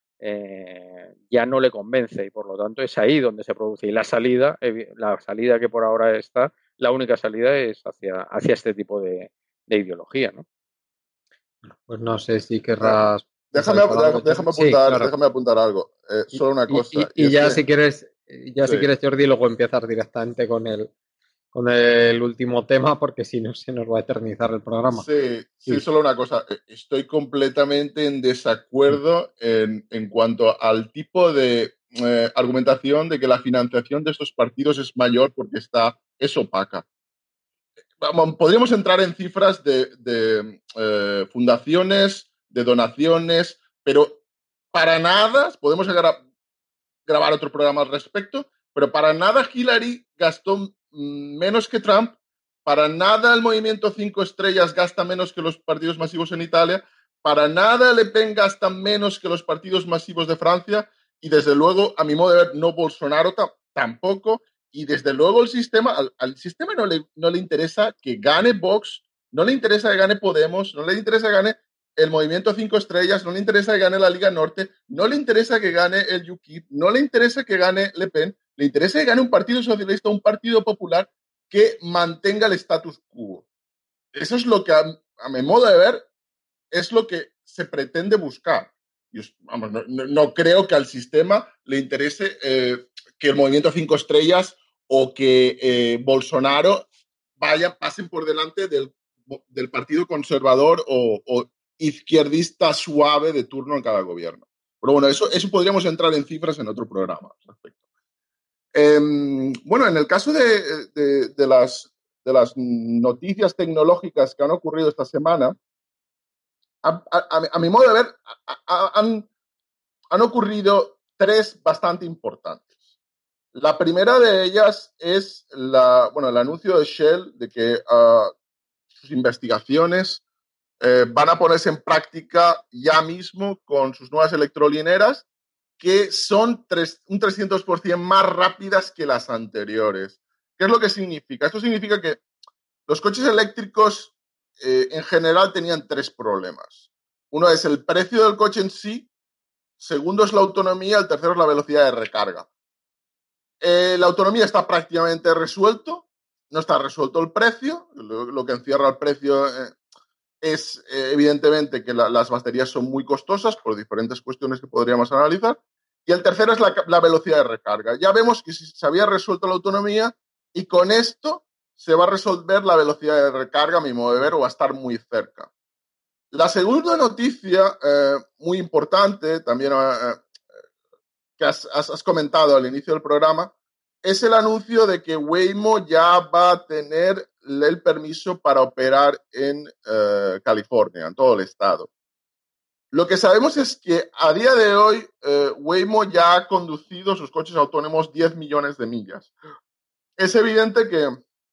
ya no le convence, y por lo tanto es ahí donde se produce. Y la salida que por ahora está, la única salida es hacia este tipo de ideología, ¿no? Pues no sé si Bueno, querrás déjame, comentar algo, Jordi. Sí, claro. déjame apuntar algo. Solo una cosa. Y Y es ya que, si quieres, sí, Jordi, luego empiezas directamente con el último tema, porque si no se nos va a eternizar el programa. sí, solo una cosa. Estoy completamente en desacuerdo en cuanto al tipo de argumentación de que la financiación de estos partidos es mayor porque es opaca. Vamos, podríamos entrar en cifras de fundaciones, de donaciones, pero para nada, podemos llegar a grabar otro programa al respecto, pero para nada Hillary gastó menos que Trump, para nada el movimiento 5 estrellas gasta menos que los partidos masivos en Italia, para nada Le Pen gasta menos que los partidos masivos de Francia, y desde luego, a mi modo de ver, no Bolsonaro tampoco, y desde luego el sistema, al sistema no le interesa que gane Vox, no le interesa que gane Podemos, no le interesa que gane el movimiento 5 estrellas, no le interesa que gane la Liga Norte, no le interesa que gane el UKIP, no le interesa que gane Le Pen, le interesa que gane un partido socialista, un partido popular que mantenga el status quo. Eso es lo que, a mi modo de ver, es lo que se pretende buscar. No creo que al sistema le interese que el Movimiento 5 Estrellas o que Bolsonaro pasen por delante del Partido Conservador o izquierdista suave de turno en cada gobierno. Pero bueno, eso podríamos entrar en cifras en otro programa al respecto. Bueno, en el caso de las noticias tecnológicas que han ocurrido esta semana, a mi modo de ver, han ocurrido 3 bastante importantes. La primera de ellas es el anuncio de Shell de que sus investigaciones van a ponerse en práctica ya mismo con sus nuevas electrolineras, que son un 300% más rápidas que las anteriores. ¿Qué es lo que significa? Esto significa que los coches eléctricos en general tenían 3 problemas. Uno es el precio del coche en sí, segundo es la autonomía, el tercero es la velocidad de recarga. La autonomía está prácticamente resuelto, no está resuelto el precio, lo que encierra el precio es evidentemente que las baterías son muy costosas por diferentes cuestiones que podríamos analizar, y el tercero es la velocidad de recarga. Ya vemos que se había resuelto la autonomía y con esto se va a resolver la velocidad de recarga, a mi modo de ver, o va a estar muy cerca. La segunda noticia, muy importante, también que has comentado al inicio del programa, es el anuncio de que Waymo ya va a tener el permiso para operar en California, en todo el estado. Lo que sabemos es que a día de hoy Waymo ya ha conducido sus coches autónomos 10 millones de millas. Es evidente que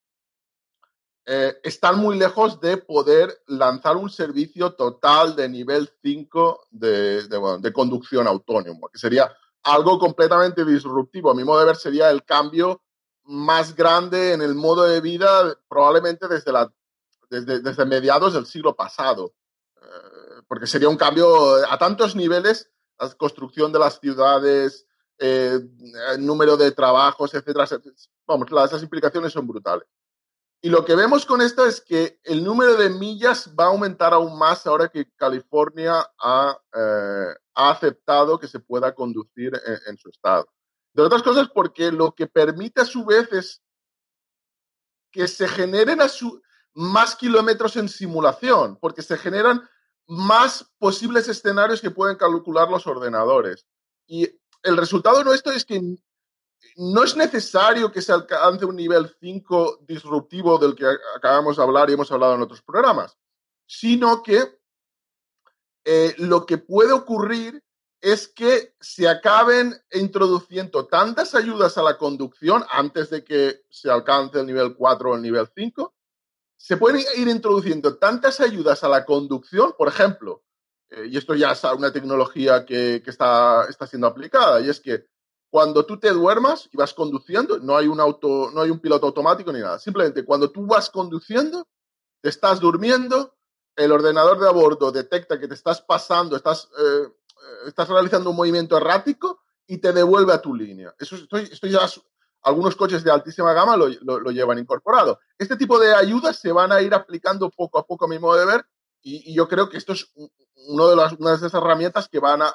están muy lejos de poder lanzar un servicio total de nivel 5 de conducción autónomo, que sería algo completamente disruptivo. A mi modo de ver, sería el cambio más grande en el modo de vida probablemente desde mediados del siglo pasado, porque sería un cambio a tantos niveles, la construcción de las ciudades, el número de trabajos, etcétera. Vamos, las implicaciones son brutales. Y lo que vemos con esto es que el número de millas va a aumentar aún más ahora que California ha aceptado que se pueda conducir en su estado. De otras cosas, porque lo que permite a su vez es que se generen más kilómetros en simulación, porque se generan más posibles escenarios que pueden calcular los ordenadores. Y el resultado de esto es que no es necesario que se alcance un nivel 5 disruptivo del que acabamos de hablar y hemos hablado en otros programas, sino que lo que puede ocurrir es que se acaben introduciendo tantas ayudas a la conducción antes de que se alcance el nivel 4 o el nivel 5, se pueden ir introduciendo tantas ayudas a la conducción, por ejemplo, y esto ya es una tecnología que está siendo aplicada, y es que cuando tú te duermas y vas conduciendo, no hay un piloto automático ni nada. Simplemente cuando tú vas conduciendo, te estás durmiendo, el ordenador de a bordo detecta que te estás pasando, estás realizando un movimiento errático y te devuelve a tu línea. Esto ya algunos coches de altísima gama lo llevan incorporado. Este tipo de ayudas se van a ir aplicando poco a poco a mi modo de ver y yo creo que esto es una de esas herramientas que van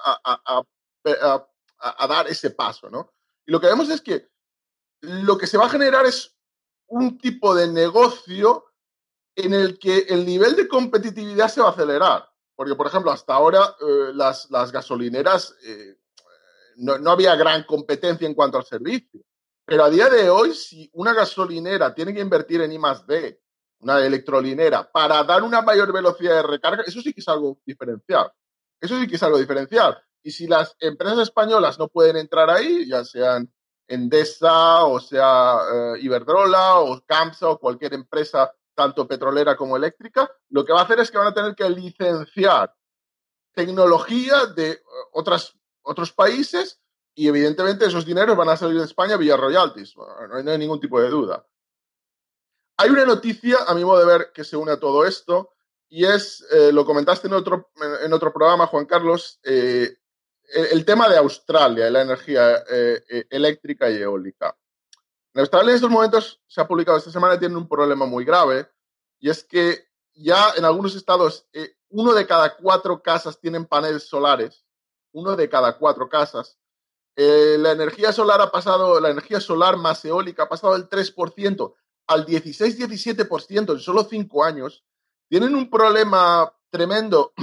a dar ese paso, ¿no? Y lo que vemos es que lo que se va a generar es un tipo de negocio en el que el nivel de competitividad se va a acelerar. Porque, por ejemplo, hasta ahora las gasolineras no había gran competencia en cuanto al servicio. Pero a día de hoy, si una gasolinera tiene que invertir en I+D, una electrolinera, para dar una mayor velocidad de recarga, eso sí que es algo diferencial. Eso sí que es algo diferencial. Y si las empresas españolas no pueden entrar ahí, ya sean Endesa, o sea Iberdrola, o Camsa, o cualquier empresa, tanto petrolera como eléctrica, lo que va a hacer es que van a tener que licenciar tecnología de otros países y evidentemente esos dineros van a salir de España vía royalties, no hay ningún tipo de duda. Hay una noticia, a mi modo de ver, que se une a todo esto y es, lo comentaste en otro programa, Juan Carlos, el tema de Australia, la energía eléctrica y eólica. En Australia en estos momentos, se ha publicado esta semana, tienen un problema muy grave y es que ya en algunos estados 1 de cada 4 casas tienen paneles solares 1 de cada 4 casas. La energía solar más eólica ha pasado del 3% al 16-17% en solo 5 años. Tienen un problema tremendo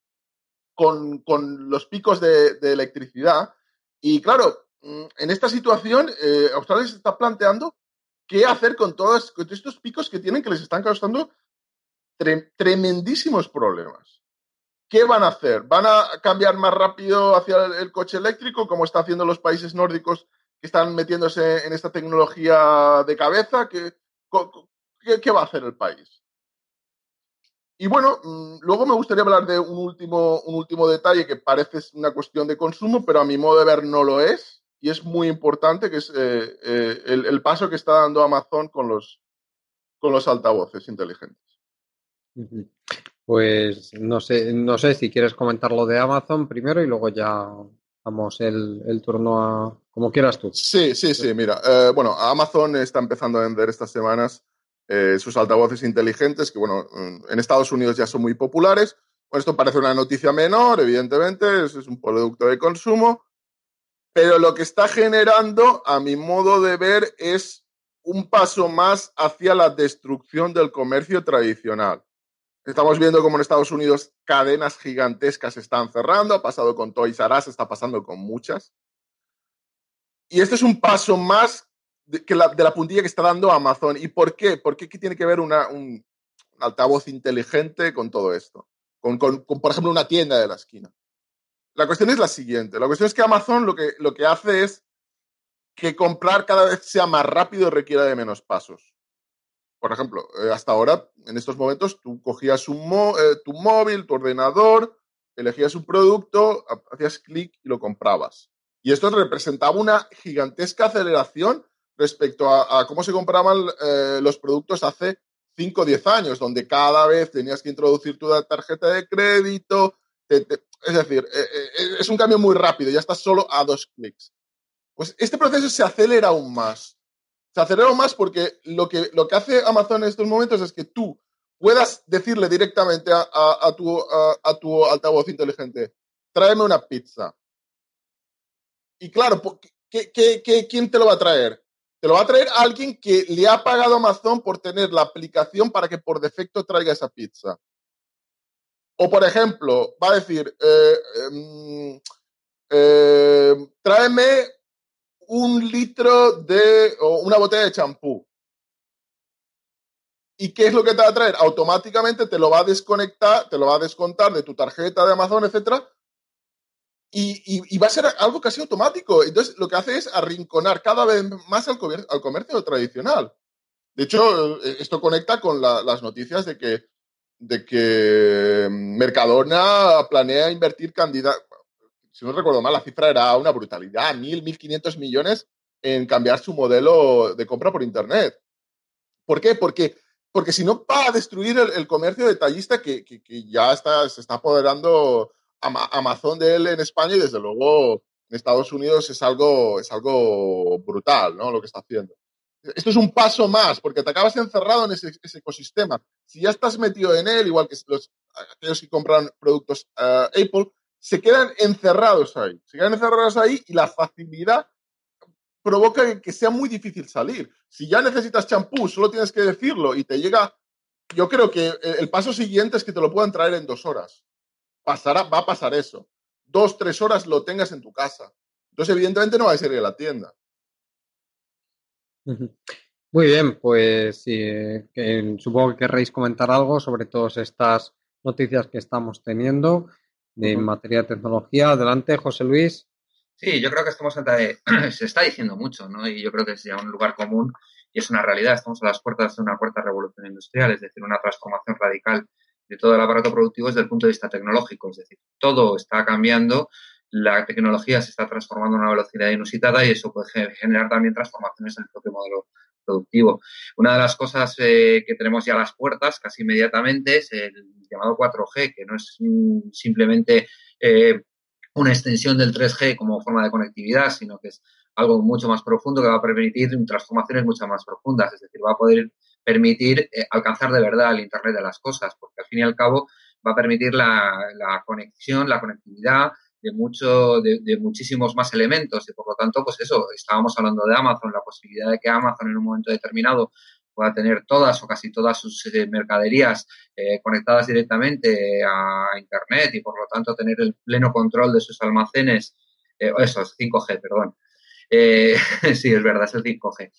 con los picos de electricidad. Y claro, en esta situación, Australia se está planteando qué hacer con todos estos picos que tienen, que les están causando tremendísimos problemas. ¿Qué van a hacer? ¿Van a cambiar más rápido hacia el coche eléctrico, como está haciendo los países nórdicos que están metiéndose en esta tecnología de cabeza? ¿Qué va a hacer el país? Y bueno, luego me gustaría hablar de un último detalle que parece una cuestión de consumo, pero a mi modo de ver no lo es, y es muy importante, que es el paso que está dando Amazon con los altavoces inteligentes. Pues no sé si quieres comentar lo de Amazon primero y luego ya damos el turno a como quieras tú. Sí, mira. Bueno, Amazon está empezando a vender estas semanas sus altavoces inteligentes, que bueno, en Estados Unidos ya son muy populares. Bueno, esto parece una noticia menor, evidentemente, es un producto de consumo, pero lo que está generando, a mi modo de ver, es un paso más hacia la destrucción del comercio tradicional. Estamos viendo cómo en Estados Unidos cadenas gigantescas se están cerrando, ha pasado con Toys R Us, está pasando con muchas. Y este es un paso más de la puntilla que está dando Amazon. ¿Y por qué? ¿Por qué tiene que ver un altavoz inteligente con todo esto? Con, por ejemplo, una tienda de la esquina. La cuestión es la siguiente. La cuestión es que Amazon lo que hace es que comprar cada vez sea más rápido y requiera de menos pasos. Por ejemplo, hasta ahora, en estos momentos, tú cogías tu móvil, tu ordenador, elegías un producto, hacías clic y lo comprabas. Y esto representaba una gigantesca aceleración respecto a cómo se compraban los productos hace 5 o 10 años, donde cada vez tenías que introducir tu tarjeta de crédito. Es decir, es un cambio muy rápido, ya estás solo a 2 clics. Pues este proceso se acelera aún más. Se acelera aún más porque lo que hace Amazon en estos momentos es que tú puedas decirle directamente a tu altavoz inteligente, tráeme una pizza. Y claro, ¿quién te lo va a traer? Te lo va a traer alguien que le ha pagado a Amazon por tener la aplicación para que por defecto traiga esa pizza. O, por ejemplo, va a decir, tráeme un litro o una botella de champú. ¿Y qué es lo que te va a traer? Automáticamente te lo va a desconectar, te lo va a descontar de tu tarjeta de Amazon, etcétera, y va a ser algo casi automático. Entonces, lo que hace es arrinconar cada vez más al comercio tradicional. De hecho, esto conecta con las noticias de que Mercadona planea invertir si no recuerdo mal, la cifra era una brutalidad, 1.500 millones en cambiar su modelo de compra por Internet. ¿Por qué? Porque si no va a destruir el comercio detallista que ya se está apoderando Amazon de él en España, y desde luego en Estados Unidos es algo brutal, ¿no? Lo que está haciendo. Esto es un paso más, porque te acabas encerrado en ese ecosistema. Si ya estás metido en él, igual que aquellos que compran productos Apple, se quedan encerrados ahí. Y la facilidad provoca que sea muy difícil salir. Si ya necesitas champú, solo tienes que decirlo y te llega. Yo creo que el paso siguiente es que te lo puedan traer en 2 horas. Va a pasar eso. 2, 3 horas lo tengas en tu casa. Entonces, evidentemente, no va a ser ir a la tienda. Muy bien, pues sí, supongo que querréis comentar algo sobre todas estas noticias que estamos teniendo en materia de tecnología. Adelante, José Luis. Sí, yo creo que estamos se está diciendo mucho, ¿no? Y yo creo que es ya un lugar común y es una realidad. Estamos a las puertas de una cuarta revolución industrial, es decir, una transformación radical de todo el aparato productivo desde el punto de vista tecnológico. Es decir, todo está cambiando, la tecnología se está transformando a una velocidad inusitada y eso puede generar también transformaciones en el propio modelo productivo. Una de las cosas que tenemos ya a las puertas casi inmediatamente es el llamado 4G, que no es simplemente una extensión del 3G como forma de conectividad, sino que es algo mucho más profundo que va a permitir transformaciones mucho más profundas. Es decir, va a poder permitir alcanzar de verdad el Internet de las cosas, porque al fin y al cabo va a permitir la conexión, la conectividad de muchísimos más elementos y por lo tanto, pues eso, estábamos hablando de Amazon, la posibilidad de que Amazon en un momento determinado pueda tener todas o casi todas sus mercaderías conectadas directamente a Internet y por lo tanto tener el pleno control de sus almacenes, eso es 5G, perdón. Sí, es verdad, es el 5G.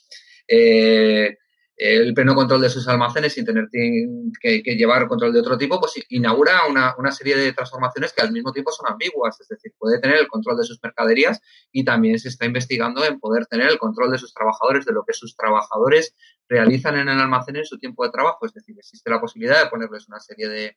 El pleno control de sus almacenes sin tener que llevar control de otro tipo, pues inaugura una serie de transformaciones que al mismo tiempo son ambiguas, es decir, puede tener el control de sus mercaderías y también se está investigando en poder tener el control de sus trabajadores, de lo que sus trabajadores realizan en el almacén en su tiempo de trabajo, es decir, existe la posibilidad de ponerles una serie de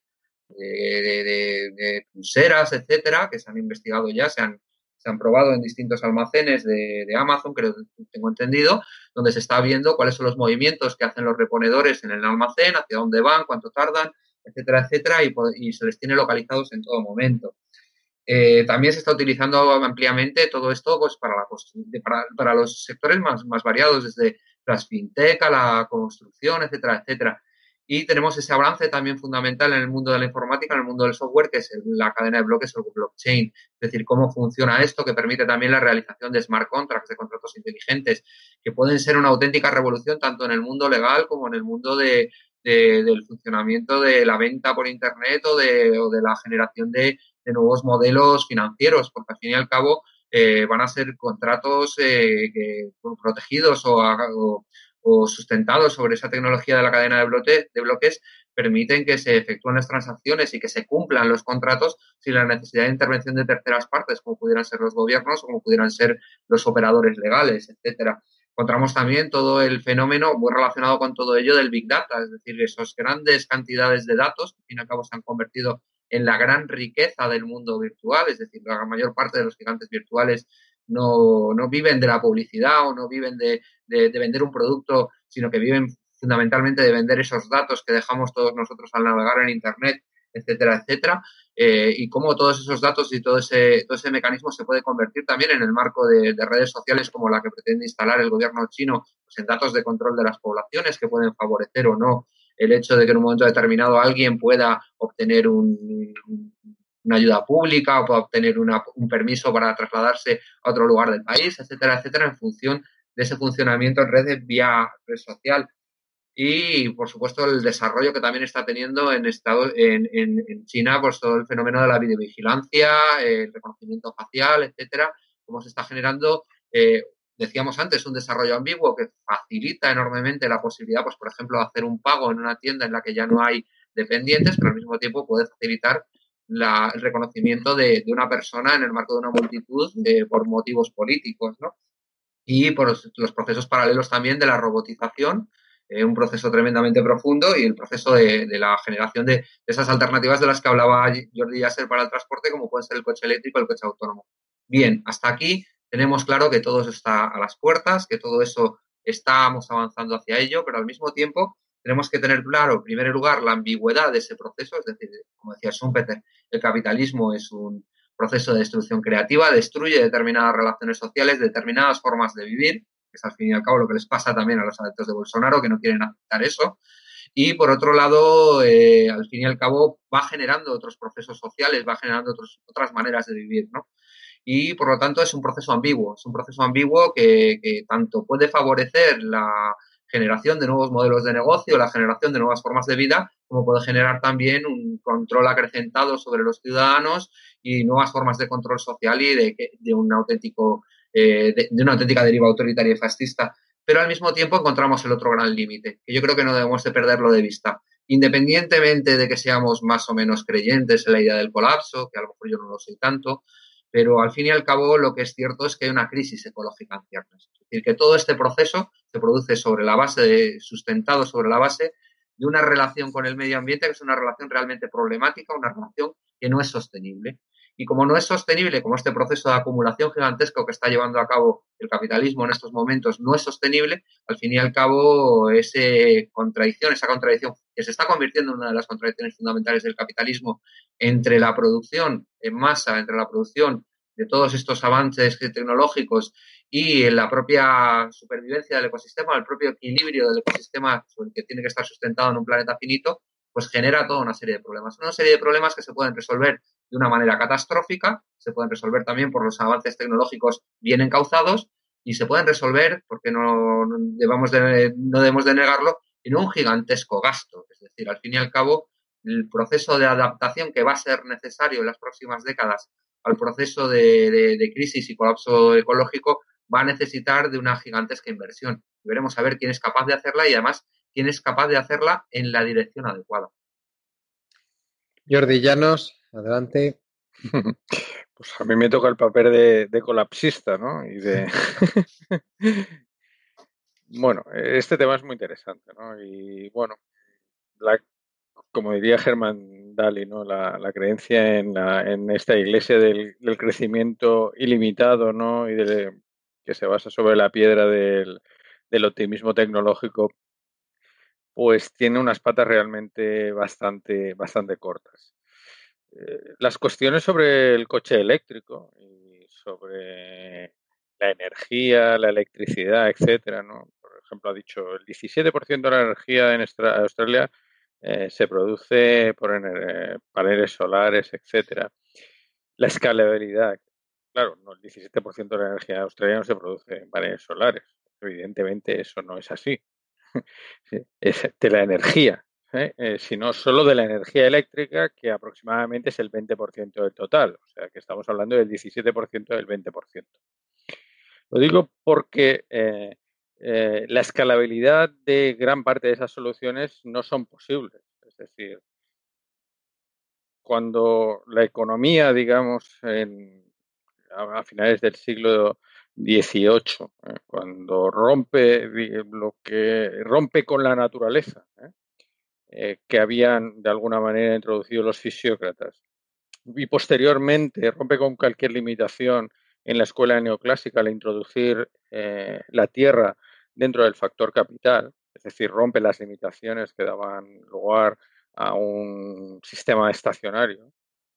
pulseras, etcétera, que se han investigado ya, se han probado en distintos almacenes de Amazon, creo que tengo entendido, donde se está viendo cuáles son los movimientos que hacen los reponedores en el almacén, hacia dónde van, cuánto tardan, etcétera, etcétera, y se les tiene localizados en todo momento. También se está utilizando ampliamente todo esto pues, para los sectores más variados, desde las fintech a la construcción, etcétera, etcétera. Y tenemos ese avance también fundamental en el mundo de la informática, en el mundo del software, que es la cadena de bloques o blockchain. Es decir, cómo funciona esto, que permite también la realización de smart contracts, de contratos inteligentes, que pueden ser una auténtica revolución tanto en el mundo legal como en el mundo del funcionamiento de la venta por Internet o de la generación de nuevos modelos financieros, porque al fin y al cabo van a ser contratos protegidos o sustentados sobre esa tecnología de la cadena de bloques, permiten que se efectúen las transacciones y que se cumplan los contratos sin la necesidad de intervención de terceras partes, como pudieran ser los gobiernos o como pudieran ser los operadores legales, etcétera. Encontramos también todo el fenómeno muy relacionado con todo ello del Big Data, es decir, esas grandes cantidades de datos que al fin y al cabo se han convertido en la gran riqueza del mundo virtual, es decir, la mayor parte de los gigantes virtuales no viven de la publicidad o no viven de vender un producto, sino que viven fundamentalmente de vender esos datos que dejamos todos nosotros al navegar en Internet, etcétera, etcétera, y cómo todos esos datos y todo ese mecanismo se puede convertir también en el marco de redes sociales como la que pretende instalar el gobierno chino, pues en datos de control de las poblaciones que pueden favorecer o no el hecho de que en un momento determinado alguien pueda obtener una ayuda pública o pueda obtener un permiso para trasladarse a otro lugar del país, etcétera, etcétera, en función de ese funcionamiento en redes vía red social. Y, por supuesto, el desarrollo que también está teniendo en China, pues todo el fenómeno de la videovigilancia, el reconocimiento facial, etcétera, cómo se está generando, decíamos antes, un desarrollo ambiguo que facilita enormemente la posibilidad, pues por ejemplo, de hacer un pago en una tienda en la que ya no hay dependientes, pero al mismo tiempo puede facilitar el reconocimiento de una persona en el marco de una multitud por motivos políticos, ¿no? Y por los procesos paralelos también de la robotización, un proceso tremendamente profundo y el proceso de la generación de esas alternativas de las que hablaba Jordi Yasser para el transporte, como puede ser el coche eléctrico o el coche autónomo. Bien, hasta aquí tenemos claro que todo eso está a las puertas, que todo eso estamos avanzando hacia ello, pero al mismo tiempo tenemos que tener claro, en primer lugar, la ambigüedad de ese proceso, es decir, como decía Schumpeter, el capitalismo es un proceso de destrucción creativa, destruye determinadas relaciones sociales, determinadas formas de vivir, que es al fin y al cabo lo que les pasa también a los adeptos de Bolsonaro, que no quieren aceptar eso. Y por otro lado, al fin y al cabo, va generando otros procesos sociales, va generando otras maneras de vivir, ¿no? Y por lo tanto es un proceso ambiguo que tanto puede favorecer la generación de nuevos modelos de negocio, la generación de nuevas formas de vida, como puede generar también un control acrecentado sobre los ciudadanos y nuevas formas de control social y de una auténtica deriva autoritaria y fascista. Pero al mismo tiempo encontramos el otro gran límite, que yo creo que no debemos de perderlo de vista. Independientemente de que seamos más o menos creyentes en la idea del colapso, que a lo mejor yo no lo soy tanto, pero al fin y al cabo lo que es cierto es que hay una crisis ecológica en ciernes. Es decir, que todo este proceso se produce sustentado sobre la base de una relación con el medio ambiente que es una relación realmente problemática, una relación que no es sostenible. Y como no es sostenible, como este proceso de acumulación gigantesco que está llevando a cabo el capitalismo en estos momentos no es sostenible, al fin y al cabo esa contradicción que se está convirtiendo en una de las contradicciones fundamentales del capitalismo entre la producción en masa, entre la producción de todos estos avances tecnológicos y en la propia supervivencia del ecosistema, el propio equilibrio del ecosistema sobre el que tiene que estar sustentado en un planeta finito, pues genera toda una serie de problemas. Una serie de problemas que se pueden resolver de una manera catastrófica, se pueden resolver también por los avances tecnológicos bien encauzados y se pueden resolver, porque no debemos de negarlo, en un gigantesco gasto. Es decir, al fin y al cabo, el proceso de adaptación que va a ser necesario en las próximas décadas al proceso de crisis y colapso ecológico va a necesitar de una gigantesca inversión. Veremos a ver quién es capaz de hacerla y además quién es capaz de hacerla en la dirección adecuada. Jordi Llanos, adelante. Pues a mí me toca el papel de colapsista, ¿no? Y de... Bueno, este tema es muy interesante, ¿no? Y bueno, como diría Herman Daly, ¿no? La creencia en esta iglesia del crecimiento ilimitado, ¿no? Y que se basa sobre la piedra del optimismo tecnológico, pues tiene unas patas realmente bastante cortas. Las cuestiones sobre el coche eléctrico y sobre la energía, la electricidad, etcétera, ¿no? Por ejemplo, ha dicho el 17% de la energía en Australia se produce por paneles solares, etcétera. La escalabilidad, claro, no, el 17% de la energía australiana no se produce en paneles solares. Evidentemente eso no es así. Es de la energía, sino solo de la energía eléctrica, que aproximadamente es el 20% del total. O sea, que estamos hablando del 17% del 20%. Lo digo porque la escalabilidad de gran parte de esas soluciones no son posibles. Es decir, cuando la economía, digamos, a finales del siglo XVIII, cuando rompe con la naturaleza, que habían de alguna manera introducido los fisiócratas, y posteriormente rompe con cualquier limitación en la escuela neoclásica al introducir la tierra dentro del factor capital, es decir, rompe las limitaciones que daban lugar a un sistema estacionario.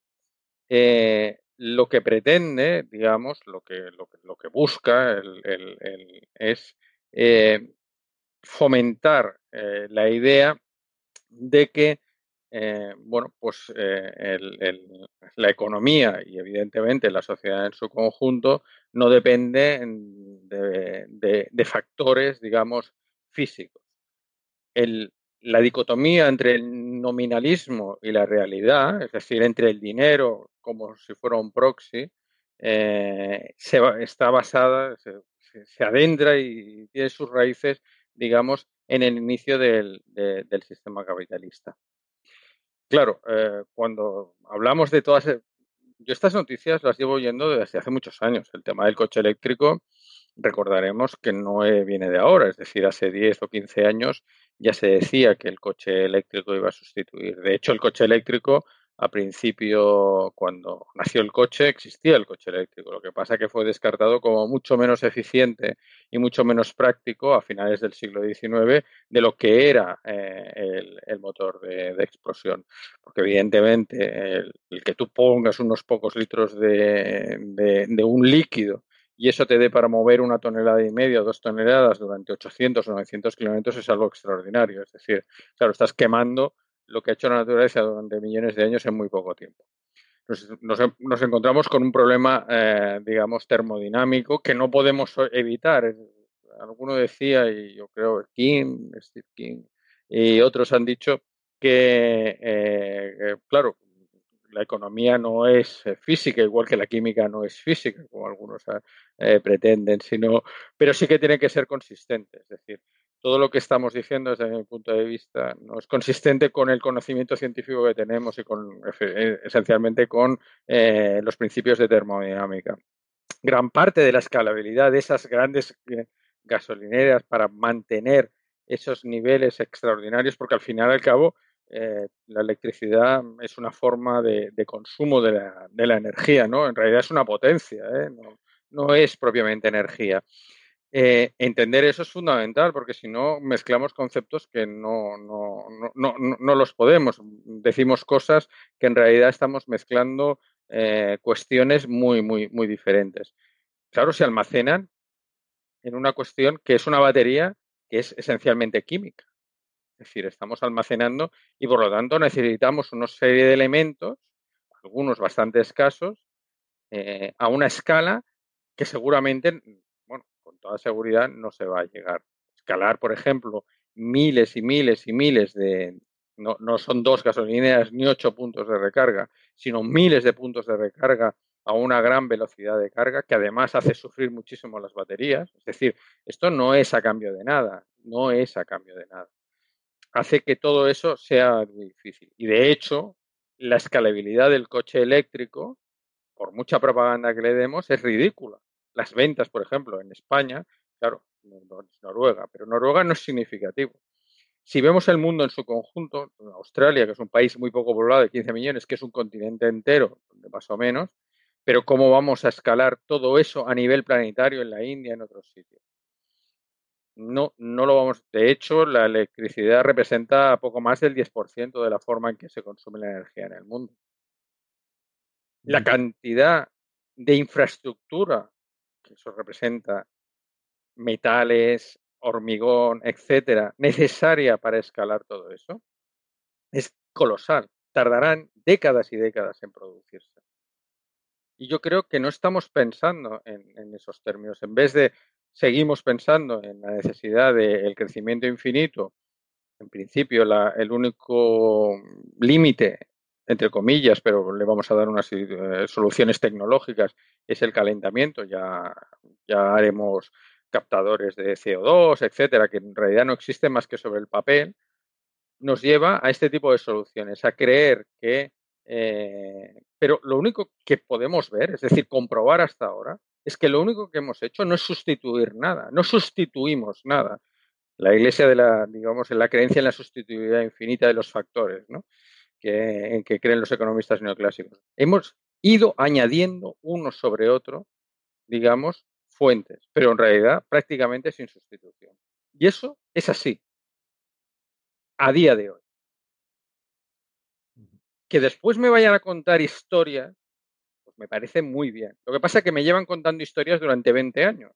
Lo que pretende, digamos, lo que busca es fomentar la idea de que bueno, pues la economía y evidentemente la sociedad en su conjunto no depende de factores, digamos, físicos. La dicotomía entre el nominalismo y la realidad, es decir, entre el dinero como si fuera un proxy, está basada, se adentra y tiene sus raíces, digamos, en el inicio del sistema capitalista. Claro, cuando hablamos de yo estas noticias las llevo oyendo desde hace muchos años. El tema del coche eléctrico, recordaremos que no viene de ahora, es decir, hace 10 o 15 años ya se decía que el coche eléctrico iba a sustituir. De hecho, el coche eléctrico, a principio, cuando nació el coche, existía el coche eléctrico. Lo que pasa es que fue descartado como mucho menos eficiente y mucho menos práctico a finales del siglo XIX de lo que era el motor de explosión. Porque evidentemente el que tú pongas unos pocos litros de un líquido y eso te dé para mover 1,5 toneladas o 2 toneladas durante 800 o 900 kilómetros es algo extraordinario. Es decir, claro, estás quemando lo que ha hecho la naturaleza durante millones de años en muy poco tiempo. Nos encontramos con un problema, digamos, termodinamico que no podemos evitar. Alguno decía, y yo creo Steve King y otros han dicho que, claro, la economía no es física, igual que la química no es física, como algunos pretenden, pero sí que tiene que ser consistente. Es decir, todo lo que estamos diciendo desde mi punto de vista no es consistente con el conocimiento científico que tenemos y esencialmente con los principios de termodinámica. Gran parte de la escalabilidad de esas grandes gasolineras para mantener esos niveles extraordinarios, porque al final y al cabo la electricidad es una forma de consumo de la energía, ¿no? En realidad es una potencia, no es propiamente energía. Entender eso es fundamental, porque si no mezclamos conceptos que no los podemos. Decimos cosas que en realidad estamos mezclando cuestiones muy diferentes. Claro, se almacenan en una cuestión que es una batería que es esencialmente química. Es decir, estamos almacenando y por lo tanto necesitamos una serie de elementos, algunos bastante escasos, a una escala que seguramente, bueno, con toda seguridad no se va a llegar. Escalar, por ejemplo, miles y miles y miles de, no son 2 gasolineras ni 8 puntos de recarga, sino miles de puntos de recarga a una gran velocidad de carga, que además hace sufrir muchísimo las baterías. Es decir, esto no es a cambio de nada, no es a cambio de nada. Hace que todo eso sea muy difícil. Y de hecho, la escalabilidad del coche eléctrico, por mucha propaganda que le demos, es ridícula. Las ventas, por ejemplo, en España, claro, no es Noruega, pero Noruega no es significativo. Si vemos el mundo en su conjunto, Australia, que es un país muy poco poblado de 15 millones, que es un continente entero, más o menos, pero cómo vamos a escalar todo eso a nivel planetario en la India, en otros sitios. No lo vamos. De hecho, la electricidad representa poco más del 10% de la forma en que se consume la energía en el mundo. La cantidad de infraestructura que eso representa, metales, hormigón, etcétera, necesaria para escalar todo eso, es colosal. Tardarán décadas y décadas en producirse. Y yo creo que no estamos pensando en esos términos. En vez de seguimos pensando en la necesidad del crecimiento infinito, en principio el único límite, entre comillas, pero le vamos a dar unas soluciones tecnológicas, es el calentamiento. Ya haremos captadores de CO2, etcétera, que en realidad no existen más que sobre el papel. Nos lleva a este tipo de soluciones, a creer que... pero lo único que podemos ver, es decir, comprobar hasta ahora, es que lo único que hemos hecho no es sustituir nada, no sustituimos nada. La Iglesia digamos, en la creencia en la sustituibilidad infinita de los factores, ¿no? En que creen los economistas neoclásicos. Hemos ido añadiendo uno sobre otro, digamos, fuentes, pero en realidad prácticamente sin sustitución. Y eso es así, a día de hoy. Que después me vayan a contar historias, pues me parece muy bien. Lo que pasa es que me llevan contando historias durante 20 años.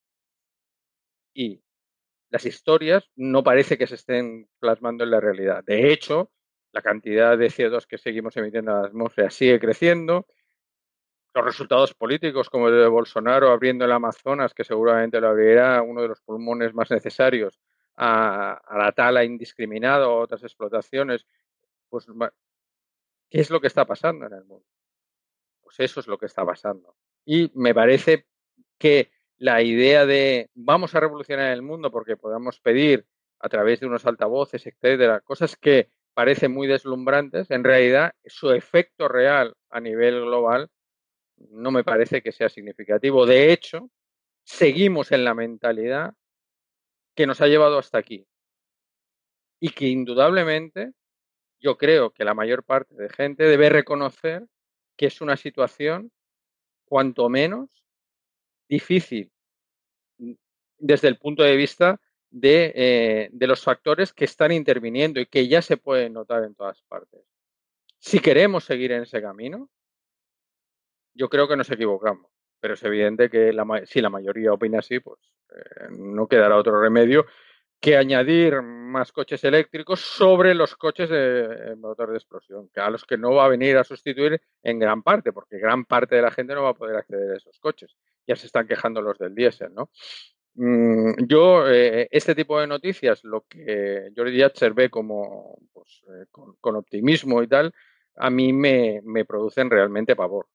Y las historias no parece que se estén plasmando en la realidad. De hecho, la cantidad de CO2 que seguimos emitiendo a la atmósfera sigue creciendo. Los resultados políticos, como el de Bolsonaro abriendo el Amazonas, que seguramente lo abrirá, uno de los pulmones más necesarios a la tala indiscriminada o otras explotaciones, pues ¿qué es lo que está pasando en el mundo? Pues eso es lo que está pasando. Y me parece que la idea de vamos a revolucionar el mundo porque podamos pedir a través de unos altavoces, etcétera, cosas que parecen muy deslumbrantes, en realidad su efecto real a nivel global no me parece que sea significativo. De hecho, seguimos en la mentalidad que nos ha llevado hasta aquí y que indudablemente yo creo que la mayor parte de gente debe reconocer que es una situación cuanto menos difícil desde el punto de vista de los factores que están interviniendo y que ya se pueden notar en todas partes. Si queremos seguir en ese camino, yo creo que nos equivocamos, pero es evidente que si la mayoría opina así, pues no quedará otro remedio que añadir más coches eléctricos sobre los coches de motor de explosión, a los que no va a venir a sustituir en gran parte, porque gran parte de la gente no va a poder acceder a esos coches. Ya se están quejando los del diésel, ¿no? Yo, este tipo de noticias, lo que Jordi Yatzer ve como pues, con optimismo y tal, a mí me producen realmente pavor.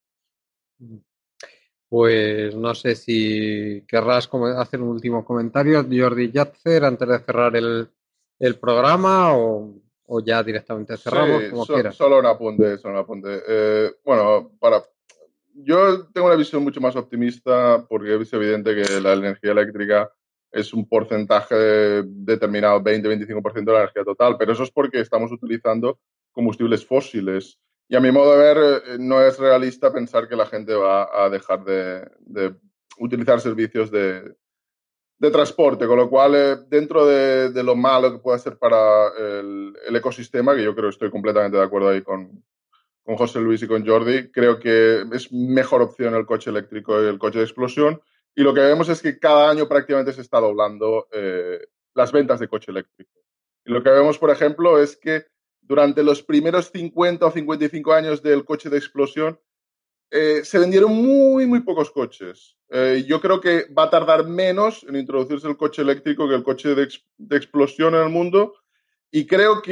Pues no sé si querrás hacer un último comentario, Jordi Yatzer, antes de cerrar el programa o ya directamente cerramos, Sí, como quieras. solo un apunte. Bueno, yo tengo una visión mucho más optimista porque es evidente que la energía eléctrica es un porcentaje determinado, 20-25% de la energía total, pero eso es porque estamos utilizando combustibles fósiles. Y a mi modo de ver, no es realista pensar que la gente va a dejar de utilizar servicios de transporte, con lo cual, dentro de lo malo que puede ser para el ecosistema, que yo creo que estoy completamente de acuerdo ahí con José Luis y con Jordi, creo que es mejor opción el coche eléctrico y el coche de explosión. Y lo que vemos es que cada año prácticamente se está doblando las ventas de coche eléctrico. Y lo que vemos, por ejemplo, es que durante los primeros 50 o 55 años del coche de explosión, se vendieron muy pocos coches. Yo creo que va a tardar menos en introducirse el coche eléctrico que el coche de explosión en el mundo. Y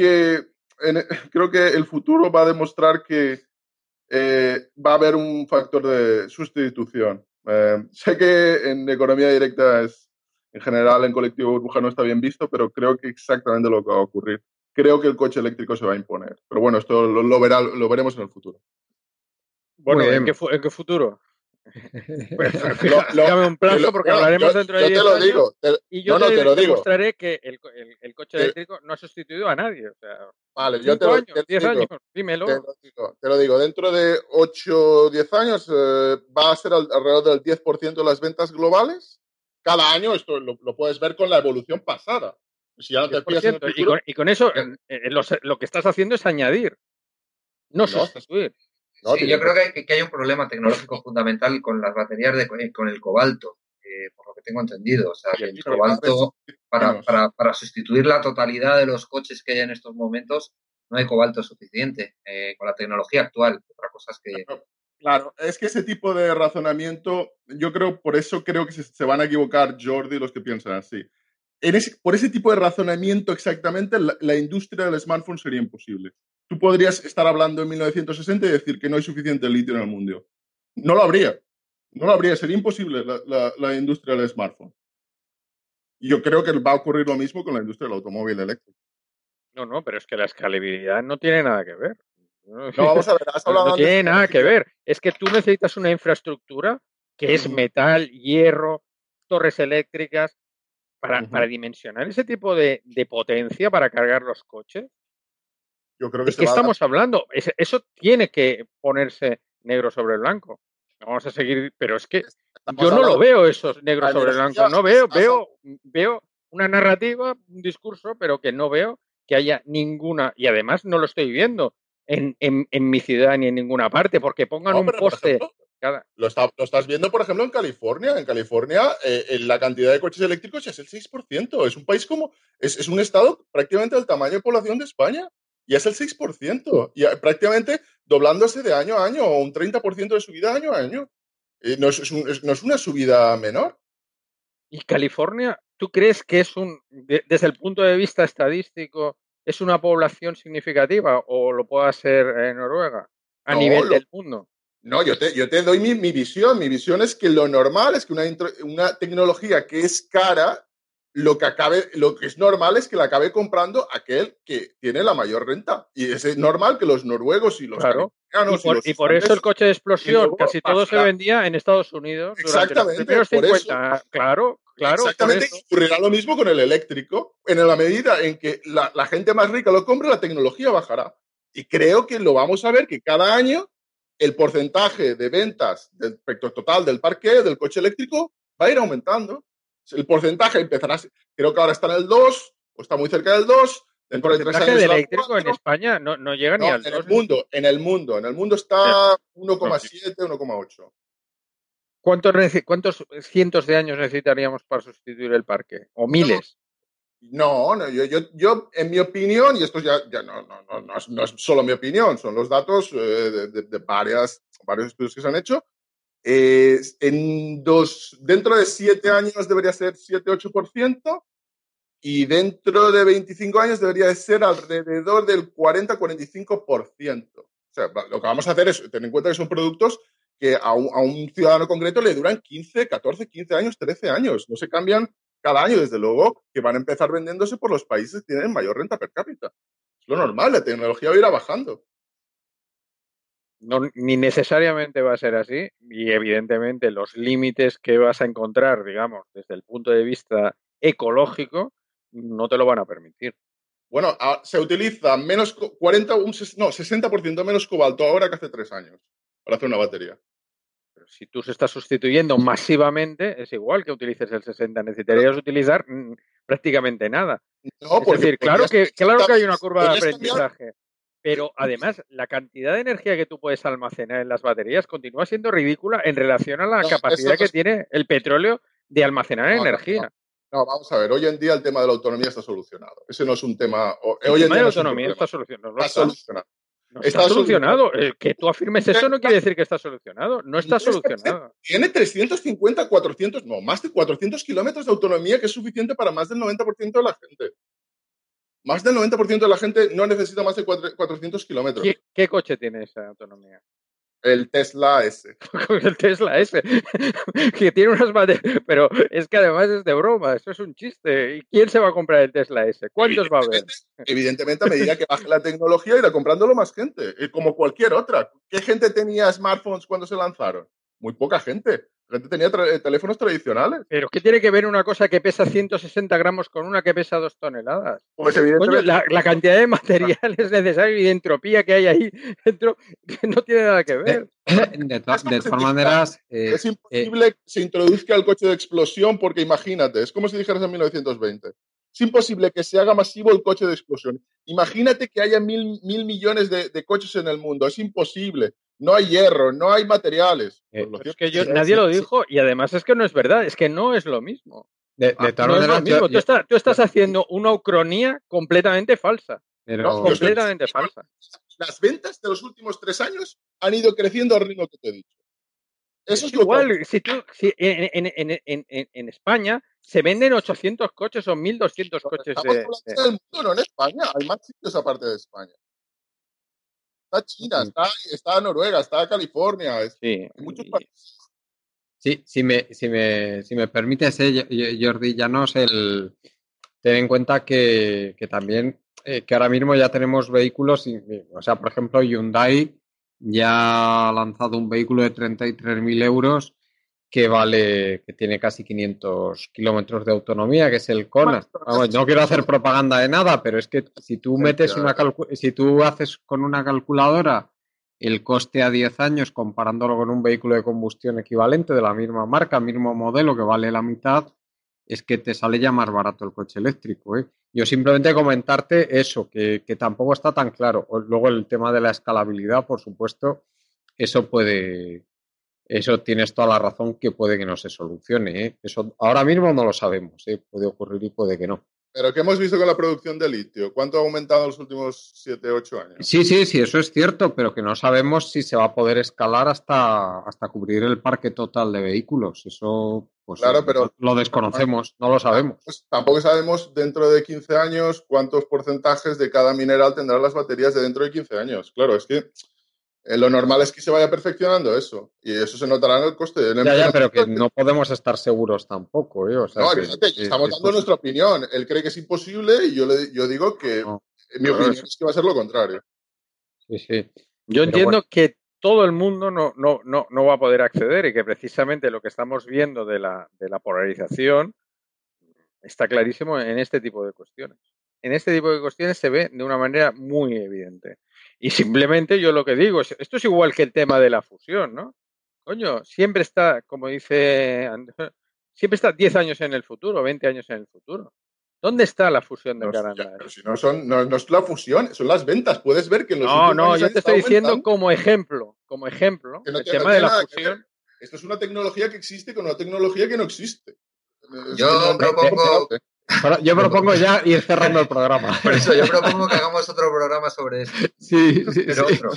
creo que el futuro va a demostrar que va a haber un factor de sustitución. Sé que en economía directa en general, en colectivo burbuja no está bien visto, pero creo que exactamente lo que va a ocurrir. Creo que el coche eléctrico se va a imponer. Pero bueno, esto lo veremos en el futuro. Bueno, Muy ¿en bien. qué futuro? Pues, Fíjame un plazo porque hablaremos dentro de 10 te lo años digo. y yo Te lo digo. demostraré que el coche eléctrico no ha sustituido a nadie. O sea, Vale, 5 años, 10 años, dímelo. te lo digo. Dentro de 8 o 10 años va a ser alrededor del 10% de las ventas globales. Cada año esto lo puedes ver con la evolución pasada. Si ya no te fías en el 10%. futuro... Y con eso lo que estás haciendo es añadir, no sustituir. No, sí, yo creo que hay un problema tecnológico fundamental con las baterías, con el cobalto, por lo que tengo entendido. O sea, que el cobalto, para sustituir la totalidad de los coches que hay en estos momentos, no hay cobalto suficiente con la tecnología actual. Otra cosa es que... Claro, es que ese tipo de razonamiento, por eso creo que se van a equivocar Jordi los que piensan así. Por ese tipo de razonamiento exactamente, la industria del smartphone sería imposible. Tú podrías estar hablando en 1960 y decir que no hay suficiente litio en el mundo. No lo habría. No lo habría. Sería imposible la industria del smartphone. Y yo creo que va a ocurrir lo mismo con la industria del automóvil eléctrico. No, pero es que la escalabilidad no tiene nada que ver. No, vamos a ver. Has hablado no antes tiene nada que ver. Es que tú necesitas una infraestructura que es metal, hierro, torres eléctricas, para dimensionar ese tipo de potencia para cargar los coches. Yo creo que ¿De qué estamos hablando? Eso tiene que ponerse negro sobre blanco. Vamos a seguir, pero es que yo no lo veo esos negros sobre blanco. No veo una narrativa, un discurso, pero que no veo que haya ninguna, y además no lo estoy viendo en mi ciudad ni en ninguna parte, porque pongan un poste. Lo estás viendo, por ejemplo, en California. En California, la cantidad de coches eléctricos es el 6%. Es un país es un estado prácticamente del tamaño de población de España. Y es el 6%. Y prácticamente doblándose de año a año, o un 30% de subida año a año. No es una subida menor. ¿Y California, tú crees que desde el punto de vista estadístico, es una población significativa o lo pueda ser en Noruega a nivel del mundo? No, yo te doy mi visión. Mi visión es que lo normal es que una tecnología que es cara, lo que es normal es que la acabe comprando aquel que tiene la mayor renta. Y es normal que los noruegos y los californianos y por eso el coche de explosión casi todo se vendía en Estados Unidos durante los primeros 50. Claro. Exactamente, ocurrirá lo mismo con el eléctrico. En la medida en que la gente más rica lo compre, la tecnología bajará. Y creo que lo vamos a ver que cada año el porcentaje de ventas del espectro total del parque del coche eléctrico va a ir aumentando. El porcentaje empezará, creo que ahora está en el 2, o está muy cerca del 2. El porcentaje de eléctrico en España no llega ni al 2. En el mundo está 1,7, 1,8. ¿Cuántos cientos de años necesitaríamos para sustituir el parque? ¿O miles? No, yo en mi opinión, y esto ya no es solo mi opinión, son los datos de varios estudios que se han hecho. Dentro de 7 años debería ser 7-8%, y dentro de 25 años debería de ser alrededor del 40-45%. O sea, lo que vamos a hacer es tener en cuenta que son productos que a un ciudadano concreto le duran 15, 14, 15 años, 13 años. No se cambian cada año, desde luego, que van a empezar vendiéndose por los países que tienen mayor renta per cápita. Es lo normal, la tecnología va a ir bajando. No, ni necesariamente va a ser así, y evidentemente los límites que vas a encontrar, digamos, desde el punto de vista ecológico, no te lo van a permitir. Bueno, se utiliza 60% menos cobalto ahora que hace 3 años para hacer una batería. Pero si tú se estás sustituyendo masivamente, es igual que utilices el 60. Necesitarías utilizar prácticamente nada. No, es decir, claro que hay una curva de aprendizaje, pero además la cantidad de energía que tú puedes almacenar en las baterías continúa siendo ridícula en relación a la capacidad que tiene el petróleo de almacenar energía. No, vamos a ver. Hoy en día el tema de la autonomía está solucionado. Ese no es un tema. El Hoy en tema de día la no es un autonomía problema. está solucionado. Está solucionado. No está solucionado. Que tú afirmes eso no quiere decir que está solucionado. No está solucionado. Tiene 350, 400, no, más de 400 kilómetros de autonomía, que es suficiente para más del 90% de la gente. Más del 90% de la gente no necesita más de 400 kilómetros. ¿Qué coche tiene esa autonomía? El Tesla S. El Tesla S, que tiene unas baterías, pero es que además es de broma, eso es un chiste. ¿Y quién se va a comprar el Tesla S? ¿Cuántos va a haber? Evidentemente, a medida que baje la tecnología, irá comprándolo más gente, como cualquier otra. ¿Qué gente tenía smartphones cuando se lanzaron? Muy poca gente. La gente tenía teléfonos tradicionales. ¿Pero qué tiene que ver una cosa que pesa 160 gramos con una que pesa 2 toneladas? Pues evidentemente... Coño, la cantidad de materiales necesarios y de entropía que hay ahí dentro no tiene nada que ver. De todas maneras... es imposible que se introduzca el coche de explosión porque imagínate, es como si dijeras en 1920. Es imposible que se haga masivo el coche de explosión. Imagínate que haya mil millones de coches en el mundo. Es imposible. No hay hierro, no hay materiales. Es que nadie lo dijo y además es que no es verdad, es que no es lo mismo. De todas maneras, tú estás haciendo una ucronía completamente falsa. Completamente falsa. Las ventas de los últimos 3 años han ido creciendo al ritmo que te he dicho. Eso es igual. Si en España se venden 800 coches o 1.200 coches. Estamos hablando del mundo, no en España. Hay más sitios aparte de España. Está China, está Noruega, está California. Sí. Muchos países. Sí, si me permites, Jordi Llanos, ten en cuenta que también que ahora mismo ya tenemos vehículos, o sea, por ejemplo, Hyundai ya ha lanzado un vehículo de 33.000 euros que tiene casi 500 kilómetros de autonomía, que es el Kona. No quiero hacer propaganda de nada, pero es que si tú metes si tú haces con una calculadora el coste a 10 años comparándolo con un vehículo de combustión equivalente de la misma marca, mismo modelo que vale la mitad, es que te sale ya más barato el coche eléctrico. Yo simplemente comentarte eso, que tampoco está tan claro. Luego el tema de la escalabilidad, por supuesto, eso tienes toda la razón que puede que no se solucione. Eso ahora mismo no lo sabemos, puede ocurrir y puede que no. Pero ¿qué hemos visto con la producción de litio? ¿Cuánto ha aumentado en los últimos 7, 8 años? Sí, eso es cierto, pero que no sabemos si se va a poder escalar hasta cubrir el parque total de vehículos. Eso pues claro, pero lo desconocemos, no lo sabemos. Pues tampoco sabemos dentro de 15 años cuántos porcentajes de cada mineral tendrán las baterías de dentro de 15 años. Claro, es que lo normal es que se vaya perfeccionando eso y eso se notará en el coste. Pero que no podemos estar seguros tampoco. O sea, no, estamos dando nuestra opinión. Él cree que es imposible y yo digo que mi opinión es que va a ser lo contrario. Sí. Yo entiendo que todo el mundo no va a poder acceder y que precisamente lo que estamos viendo de la polarización está clarísimo en este tipo de cuestiones. En este tipo de cuestiones se ve de una manera muy evidente. Y simplemente yo lo que digo, esto es igual que el tema de la fusión, ¿no? Coño, siempre está, como dice Andrés, siempre está 10 años en el futuro, 20 años en el futuro. ¿Dónde está la fusión de Caranda? Pero si no es la fusión, son las ventas. Puedes ver que en los últimos años yo te estoy diciendo como ejemplo, el tema de la fusión. Esto es una tecnología que existe con una tecnología que no existe. Yo propongo ya ir cerrando el programa. Por eso yo propongo que hagamos otro programa sobre eso. Sí. Otro.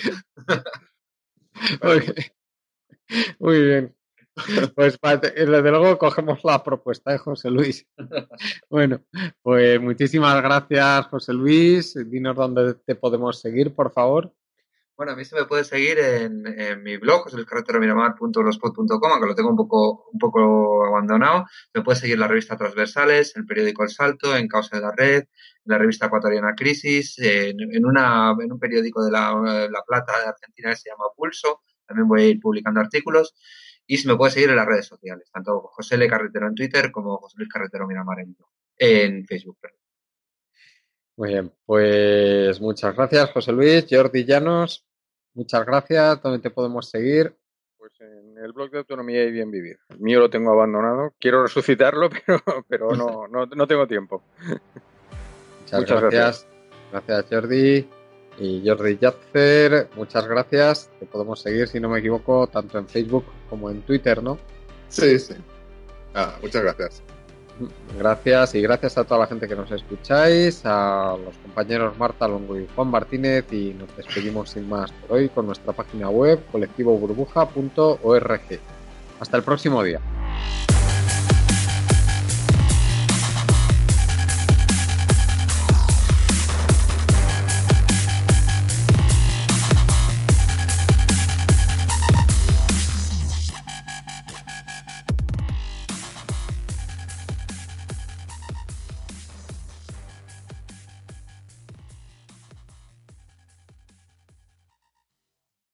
Muy bien. Pues desde luego cogemos la propuesta de José Luis. Bueno, pues muchísimas gracias, José Luis. Dinos dónde te podemos seguir, por favor. Bueno, a mí se me puede seguir en mi blog, joseluiscarreteromiramar.blogspot.com, aunque lo tengo un poco abandonado. Me puede seguir en la revista Transversales, el periódico El Salto, en Causa de la Red, en la revista Ecuatoriana Crisis, en un periódico de La Plata de Argentina que se llama Pulso. También voy a ir publicando artículos. Y se me puede seguir en las redes sociales, tanto José L. Carretero en Twitter como José Luis Carretero Miramar en Facebook. Muy bien, pues muchas gracias, José Luis. Jordi Llanos, muchas gracias. ¿Dónde te podemos seguir? Pues en el blog de Autonomía y Bien Vivir. El mío lo tengo abandonado. Quiero resucitarlo, pero no tengo tiempo. Muchas gracias. Gracias, Jordi. Y Jordi Yatzer, muchas gracias. Te podemos seguir, si no me equivoco, tanto en Facebook como en Twitter, ¿no? Sí. Muchas gracias. Gracias, y gracias a toda la gente que nos escucháis, a los compañeros Marta Longo y Juan Martínez, y nos despedimos sin más por hoy con nuestra página web colectivoburbuja.org. Hasta el próximo día.